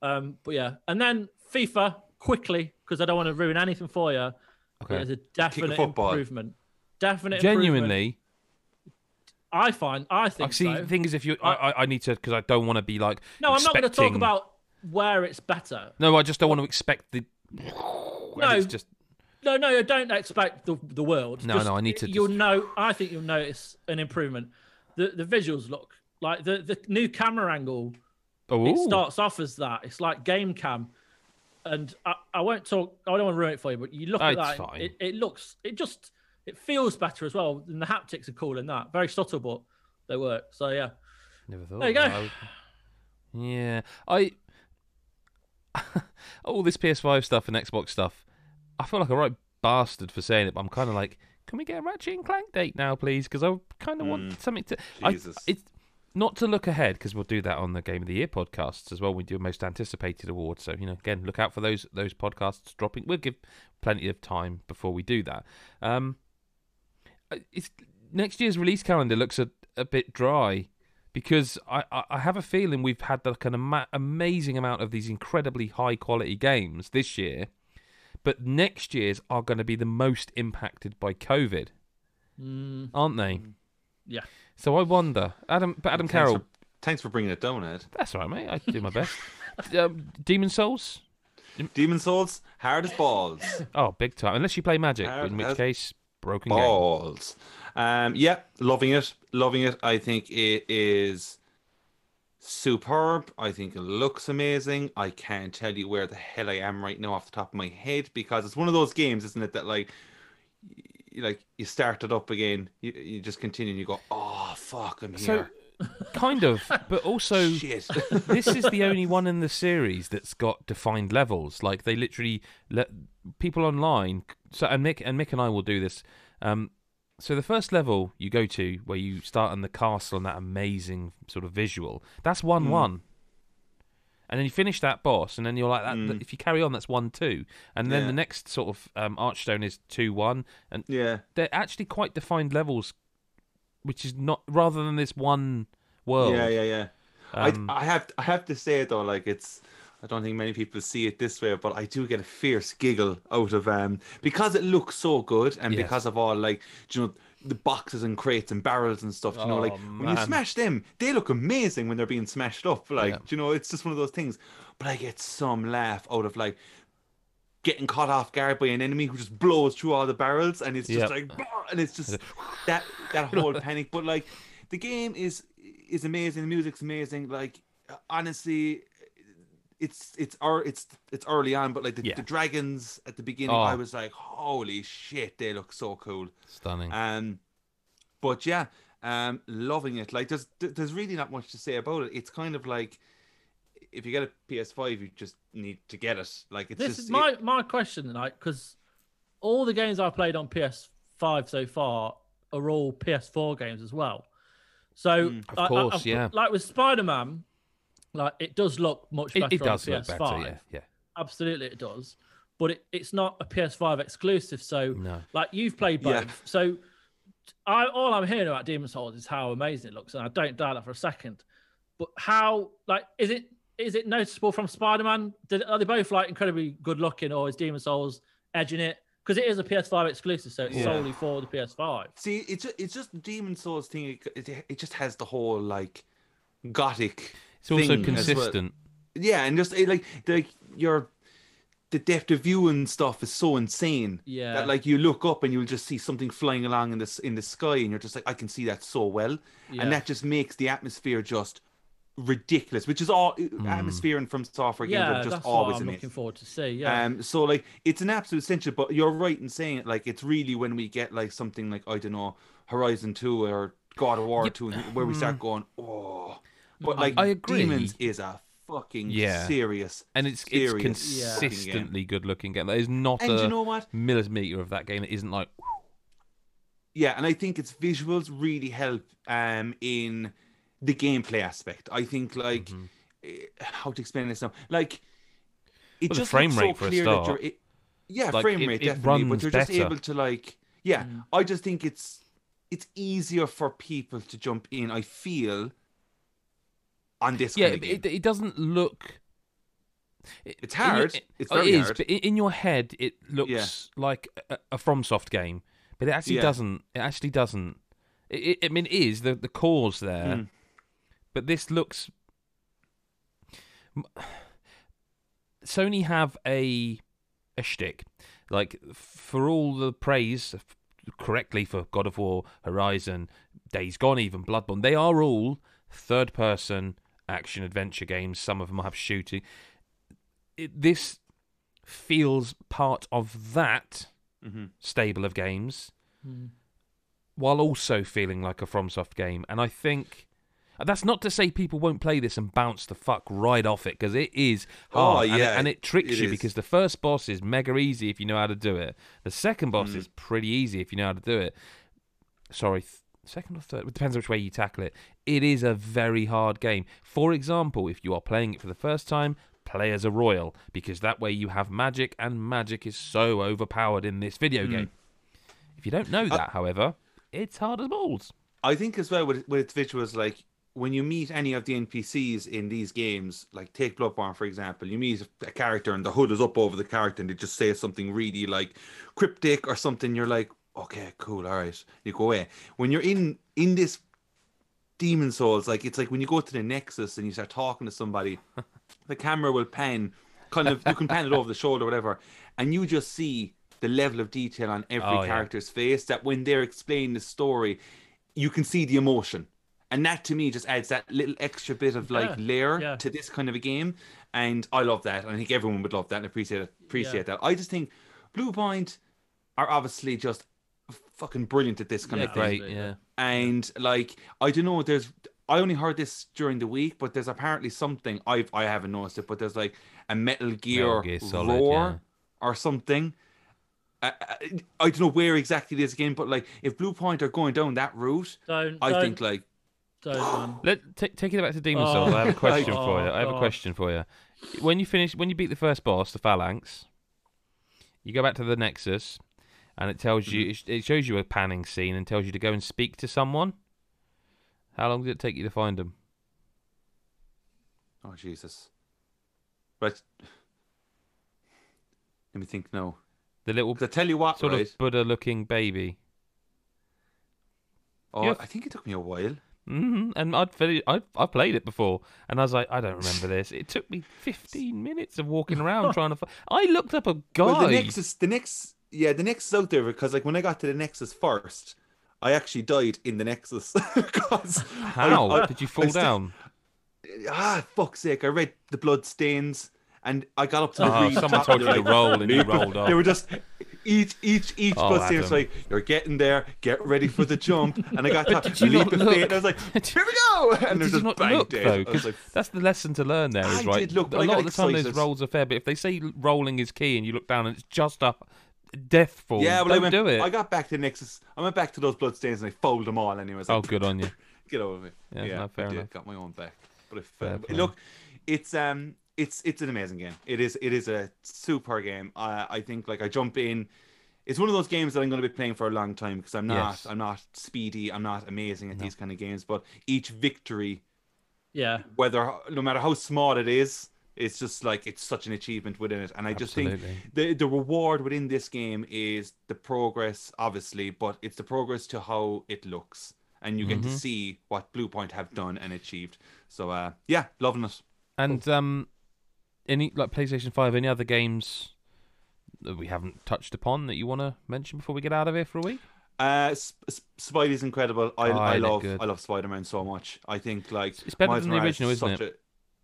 Um, but yeah, and then FIFA quickly because I don't want to ruin anything for you. Okay. But there's a definite improvement. Definite Genuinely. improvement. I find, I think I see. so. The thing is, if you, I, I, I need to because I don't want to be like. No, I'm not going to talk expecting- about where it's better. No, I just don't want to expect the. No, it's just no, no. I don't expect the the world. No, Just- no, I need to You'll just- know. I think you'll notice an improvement. The the visuals look like the the new camera angle. oh, It starts off as that. It's like game cam, and I, I won't talk. I don't want to ruin it for you, but you look Oh, at it's that. fine. It, it looks. It just. It feels better as well. And the haptics are cool in that. Very subtle, but they work. So yeah. never thought. There you go. I would- Yeah, I. All this P S five stuff and Xbox stuff. I feel like a right bastard for saying it, but I'm kind of like, can we get a Ratchet and Clank date now, please? Because I kind of want something to. I, Jesus. it's not to look ahead because we'll do that on the Game of the Year podcasts as well. We do a most anticipated award, so you know, again, look out for those those podcasts dropping. We'll give plenty of time before we do that. Um, it's next year's release calendar looks a a bit dry. Because I, I I have a feeling we've had like an ama- amazing amount of these incredibly high quality games this year, but next year's are going to be the most impacted by COVID, Mm, aren't they? yeah. So I wonder, Adam, but Adam Thanks Carroll, for, thanks for bringing it down, Ed. that's all right, mate. I do my best. um, Demon Souls, Demon Souls, hard as balls. oh, big time. Unless you play Magic, Hard in which as case, broken game. balls. Um, yeah, loving it, loving it. I think it is superb. I think it looks amazing. I can't tell you where the hell I am right now off the top of my head because it's one of those games, isn't it? That like, you, like you start it up again, you, you just continue, and you go, oh fuck, I'm So, here. kind of, but also. Shit. This is the only one in the series that's got defined levels. Like they literally let people online. So and Mick and Mick and I will do this. Um, so the first level you go to, where you start in the castle and that amazing sort of visual, that's one one. And then you finish that boss, and then you're like that. Mm. If you carry on, that's one two, and then Yeah. the next sort of um, archstone is two one, and Yeah. they're actually quite defined levels, which is not rather than this one world. Yeah, yeah, yeah. Um, I I have I have to say though, like it's I don't think many people see it this way, but I do get a fierce giggle out of um because it looks so good and Yes. because of all like you know the boxes and crates and barrels and stuff. You know, like Oh, when you man. smash them, they look amazing when they're being smashed up. Like Yeah. you know, it's just one of those things. But I get some laugh out of like getting caught off guard by an enemy who just blows through all the barrels, and it's just Yep. like, "Bah!" and it's just that that whole panic. But like, the game is is amazing. The music's amazing. Like, honestly, it's it's our it's it's early on, but like the, Yeah. the dragons at the beginning, Oh. I was like, holy shit, they look so cool. Stunning. Um, but yeah, um, loving it. Like, there's there's really not much to say about it. It's kind of like if you get a P S five, you just need to get it. Like, it's This just is my, my question tonight because all the games I played on P S five so far are all P S four games as well. So Mm. Of I- I- course, I've- yeah. like with Spider Man, like it does look much It, better it does on look P S better, five. yeah, yeah. Absolutely, it does. But it, it's not a P S five exclusive. So No. like you've played both. Yeah. So I all I'm hearing about Demon Souls is how amazing it looks, and I don't doubt that for a second. But how like is it is it noticeable from Spider Man? Are they both like incredibly good looking, or is Demon Souls edging it? Because it is a P S five exclusive, so it's Yeah. solely for the P S five. See, it's just, it's just Demon Souls thing. It, it, it just has the whole like gothic. It's also thing as well. consistent. Yeah, and just it, like the your the depth of view and stuff is so insane. Yeah. That like you look up and you'll just see something flying along in this in the sky, and you're just like, I can see that so well, Yeah. and that just makes the atmosphere just ridiculous. Which is all atmosphere and from software games Yeah, are just that's always what I'm amazing. looking forward to see. Yeah. Um, so like it's an absolute essential, but you're right in saying it. Like it's really when we get like something like I don't know Horizon Two or God of War Two, where we start going, oh. But like I agree. Demons is a fucking Yeah. serious, And it's it's serious fucking consistently good looking game. There's not And a you know what? millimeter of that game that isn't like Yeah, and I think its visuals really help um in the gameplay aspect. I think like eh, how to explain this now, like it Well, the just frame looks rate so for a clear that start. you're. It, yeah, Like, frame it- rate it definitely, but runs you're just better. able to like. Yeah, I just think it's it's easier for people to jump in. I feel on this yeah. kind of game. It, it doesn't look It- It's in your- hard. it- It's oh, very it is, hard. but i- in your head, it looks like a, a FromSoft game, but it actually Yeah. doesn't. It actually doesn't. It, it, I mean, it is the the core's there, Mm. but this looks. Sony have a a shtick, like for all the praise correctly for God of War, Horizon, Days Gone, even Bloodborne. They are all third person action adventure games. Some of them have shooting. It, this feels part of that Mm-hmm. stable of games, Mm. while also feeling like a FromSoft game. And I think that's not to say people won't play this and bounce the fuck right off it, because it is hard. Oh, and, it, yeah, and it tricks it you is. because the first boss is mega easy if you know how to do it. The second boss Mm. is pretty easy if you know how to do it. Sorry, th- second or third? It depends which way you tackle it. It is a very hard game. For example, if you are playing it for the first time, play as a royal, because that way you have magic, and magic is so overpowered in this video Mm. game. If you don't know that, however, it's hard as balls. I think as well with with visuals, like when you meet any of the N P Cs in these games, like take Bloodborne for example, you meet a character and the hood is up over the character and they just say something really like cryptic or something. You're like, okay, cool, all right. You go away. When you're in in this Demon Souls, like it's like when you go to the Nexus and you start talking to somebody, the camera will pan, kind of you can pan it over the shoulder, or whatever, and you just see the level of detail on every Oh, yeah. character's face. That when they're explaining the story, you can see the emotion, and that to me just adds that little extra bit of like Yeah, layer yeah. to this kind of a game. And I love that, and I think everyone would love that and appreciate it. Appreciate that. I just think Blue Point are obviously just fucking brilliant at this kind Yeah, of thing. great, Absolutely, yeah. And like I don't know, there's I only heard this during the week, but there's apparently something I've I haven't noticed it, but there's like a Metal Gear, Metal Gear Solid, Roar yeah. or something. I, I, I don't know where exactly it is again, but like if Blue Point are going down that route, Don't. I don't, think like Don't, man. Let t- take it back to Demon Oh, Souls. I have a question oh, for you. I have a God. question for you. When you finish, when you beat the first boss, the Phalanx, you go back to the Nexus, and it tells you, Mm-hmm. it shows you a panning scene and tells you to go and speak to someone. How long did it take you to find them? oh Jesus. Right. Let me think now. The little 'Cause I tell you what, sort right? of Buddha-looking baby. Oh, Yeah. I think it took me a while. hmm And I'd finished, I I played it before, and I was like, I don't remember this. It took me fifteen minutes of walking around trying to. Find... I looked up a guide. Well, the Nexus, the Nexus, yeah, the Nexus out there because like when I got to the Nexus first, I actually died in the Nexus. 'Cause How I- I- did you fall I st- down? Ah, fuck's sake! I read the blood stains, and I got up to the Oh, really someone top, told and you they're to roll and you "Leap." rolled off. They were just each each each Oh, blood stain was Adam. like, "You're getting there. Get ready for the jump." And I got to did you the leap not of look? faith, and I was like, "Here we go!" And Did they're you just not bang look dead. though? I was Because like, that's the lesson to learn there. Is I right. did look, but a I lot got of the time, those excited. rolls are fair, but if they say rolling is key and you look down and it's just up, death fall. yeah, well, don't I went, do it. I got back to Nexus. I went back to those blood stains and I folded them all. Anyways, Oh, good on you. Get over it. Yeah, Yeah, no, fair I did. enough. Got my own back. But if Fair uh, play. look, it's um, it's it's an amazing game. It is it is a super game. I I think like I jump in. It's one of those games that I'm going to be playing for a long time because I'm not Yes. I'm not speedy. I'm not amazing at these kind of games. But each victory, Yeah. whether no matter how small it is, it's just like it's such an achievement within it. And I just think Absolutely. the the reward within this game is the progress, obviously, but it's the progress to how it looks, and you get to Mhm. see what Blue Point have done and achieved. So, uh, yeah, loving it. And um, any like PlayStation Five, any other games that we haven't touched upon that you want to mention before we get out of here for a week? Uh, Sp- Sp- Spidey's incredible. I Oh, I they're love good. I love Spider Man so much. I think like It's better Miles than the Morales original, is isn't such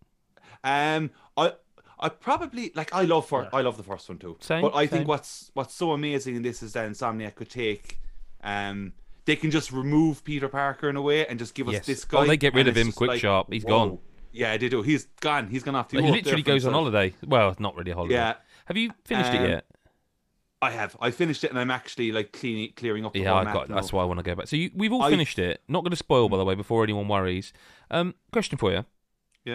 A... Um, I I probably like I love for Yeah. I love the first one too. Same, but I same. think what's what's so amazing in this is that Insomniac could take um. They can just remove Peter Parker in a way and just give us Yes. this Oh, guy. they get rid and of it's him just quick like, sharp. He's whoa. gone. Yeah, they do. He's gone. He's gone off to He Europe literally there for goes on himself. holiday. Well, it's not really a holiday. Yeah, Have you finished Um, it yet? I have. I finished it, and I'm actually like cleaning, clearing up the Yeah, whole I map got. now. That's why I want to go back. So you, we've all I- finished it. Not going to spoil, by the way, before anyone worries. Um, question for you. Yeah.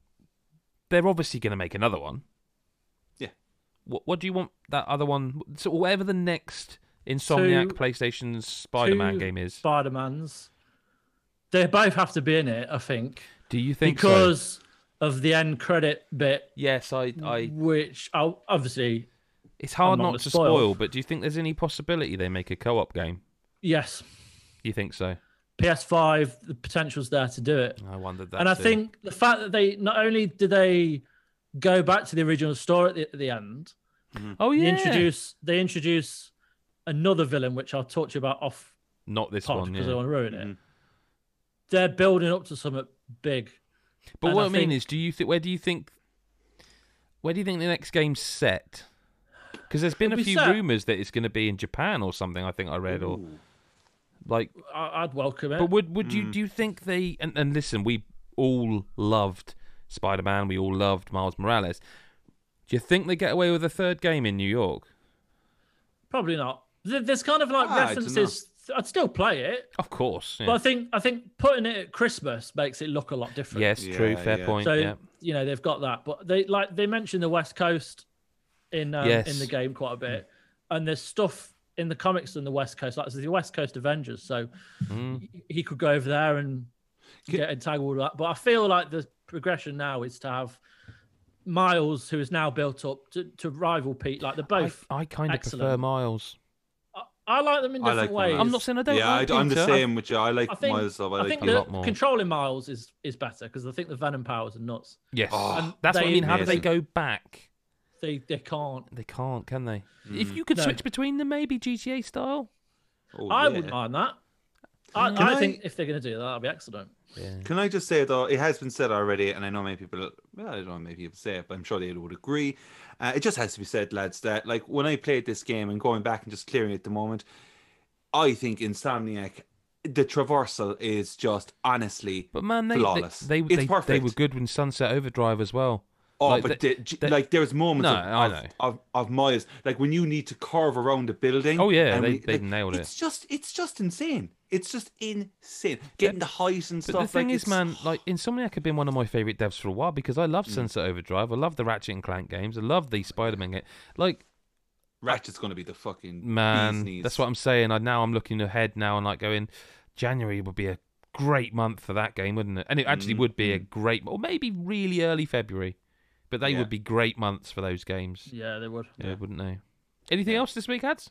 They're obviously going to make another one. Yeah. What What do you want that other one? So whatever the next Insomniac Two- PlayStation's Spider-Man two game is, Spider-Mans. They both have to be in it, I think. do you think so? Because of the end credit bit, Yes, I, I. which I'll, obviously, It's hard I'm not not gonna to spoil. spoil, but do you think there's any possibility they make a co-op game? yes, You think so? P S five, the potential's there to do it. I wondered that. And I too. think the fact that they not only do they go back to the original story at the, at the end, Oh they yeah. introduce they introduce another villain, which I'll talk to you about off Not this pod one. because I Yeah. don't want to ruin it. Mhm. They're building up to something big. But And what I I, mean think- is, do you think? Where do you think? Where do you think the next game's set? Because there's been It'll a be few set- rumors that it's going to be in Japan or something. I think I read, or Ooh. like. I, I'd welcome it. But would would you Mm. do you think they? And, and listen, we all loved Spider-Man. We all loved Miles Morales. Do you think they get away with a third game in New York? Probably not. There- There's kind of like Ah, I dunno. references. I'd still play it, Of course. Yeah. but I think I think putting it at Christmas makes it look a lot different. yes, true. Yeah, Fair yeah. point. So yeah. you know they've got that, but they like they mentioned the West Coast in um, Yes. in the game quite a bit, and there's stuff in the comics in the West Coast, like there's the West Coast Avengers. So Mm. he- he could go over there and Can- get entangled with that. But I feel like the progression now is to have Miles, who is now built up to, to rival Pete. Like they're both. I, I kind of prefer excellent. Miles. I, I like them in I different like ways. Miles. I'm not saying I don't. Yeah, I, like I'm the Peter. same with you. I like I think, Miles. So I, I like think a Peter. the lot more. controlling Miles is is better because I think the Venom powers are nuts. Yes, Oh, And that's what I they- mean. How do they Amazing. go back? They they can't. They can't, can they? If Mm. you could No. switch between them, maybe G T A style. Oh, I yeah. wouldn't mind that. I, Can I I- think if they're going to do that, that'd be excellent. Yeah. Can I just say though, it has been said already, and I know many people. Well, I don't know, maybe people say it, but I'm sure they would agree. Uh, it just has to be said, lads, that like when I played this game and going back and just clearing it at the moment, I think Insomniac, the traversal is just honestly. But man, they they Flawless. they, It's they, they perfect. were good with Sunset Overdrive as well. Oh, Like, but they- the, g- they- like there's moments No, of, I of, know. of of Miles, like when you need to curve around a building. Oh, yeah, and they- we- they like, nailed it. It's just it's just insane. It's just insane. Getting the height and But stuff. the thing like, is, it's- man, like Insomniac have been one of my favorite devs for a while because I Mm. love Sunset Overdrive. I love the Ratchet and Clank games. I love the Spider-Man game. Like, Ratchet's gonna be the fucking bee's man, knees. that's what I'm saying. I now I'm looking ahead now and like going, January would be a great month for that game, wouldn't it? And it actually Mm, would be a great, or maybe really early February, but they Yeah. would be great months for those games. Yeah, they would. Yeah, Yeah. wouldn't they? Anything Yeah. else this week, Ads?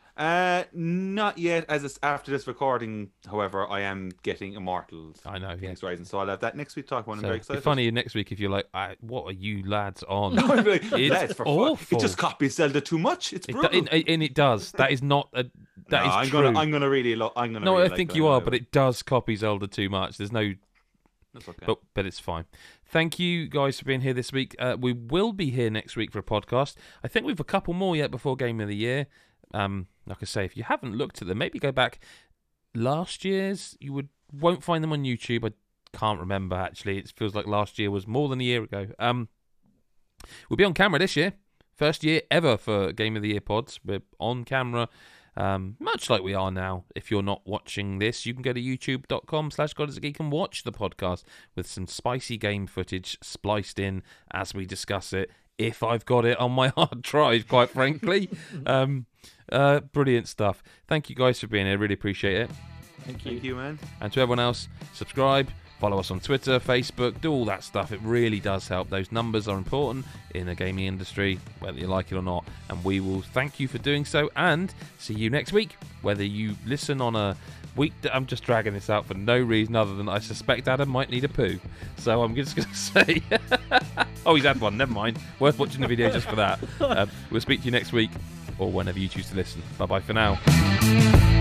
Uh, not yet. As it's after this recording, however, I am getting Immortals. I know. Yeah. Phoenix Rising, so I'll have that next week. Talk about. I'm So very it'd be excited. funny next week if you're like, I, "What are you lads on?" No, I'm like, It's lads, for fuck. awful. It just copies Zelda too much. It's It, brutal. do- it- and it does. That is not a. That no, is I'm true. gonna, I'm gonna really, lo- I'm gonna. no, really I like think that you are, anyway. but it does copy Zelda too much. There's no, That's okay. but but it's fine. Thank you guys for being here this week. Uh, we will be here next week for a podcast. I think we've a couple more yet before Game of the Year. Um, like I say, if you haven't looked at them, maybe go back last year's. You would won't find them on YouTube. I can't remember actually. It feels like last year was more than a year ago. Um, we'll be on camera this year. First year ever for Game of the Year pods. We're on camera. Um, much like we are now. If you're not watching this, you can go to youtube.com slash God is a Geek and watch the podcast with some spicy game footage spliced in as we discuss it. If I've got it on my hard drive, quite frankly. um, uh, brilliant stuff. Thank you guys for being here. Really appreciate it. Thank you. Thank you, man. And to everyone else, subscribe, follow us on Twitter, Facebook, do all that stuff. It really does help. Those numbers are important in the gaming industry, whether you like it or not. And we will thank you for doing so and see you next week. Whether you listen on a week, I'm just dragging this out for no reason other than I suspect Adam might need a poo. So I'm just going to say, oh, he's had one. Never mind. Worth watching the video just for that. Uh, we'll speak to you next week or whenever you choose to listen. Bye bye for now.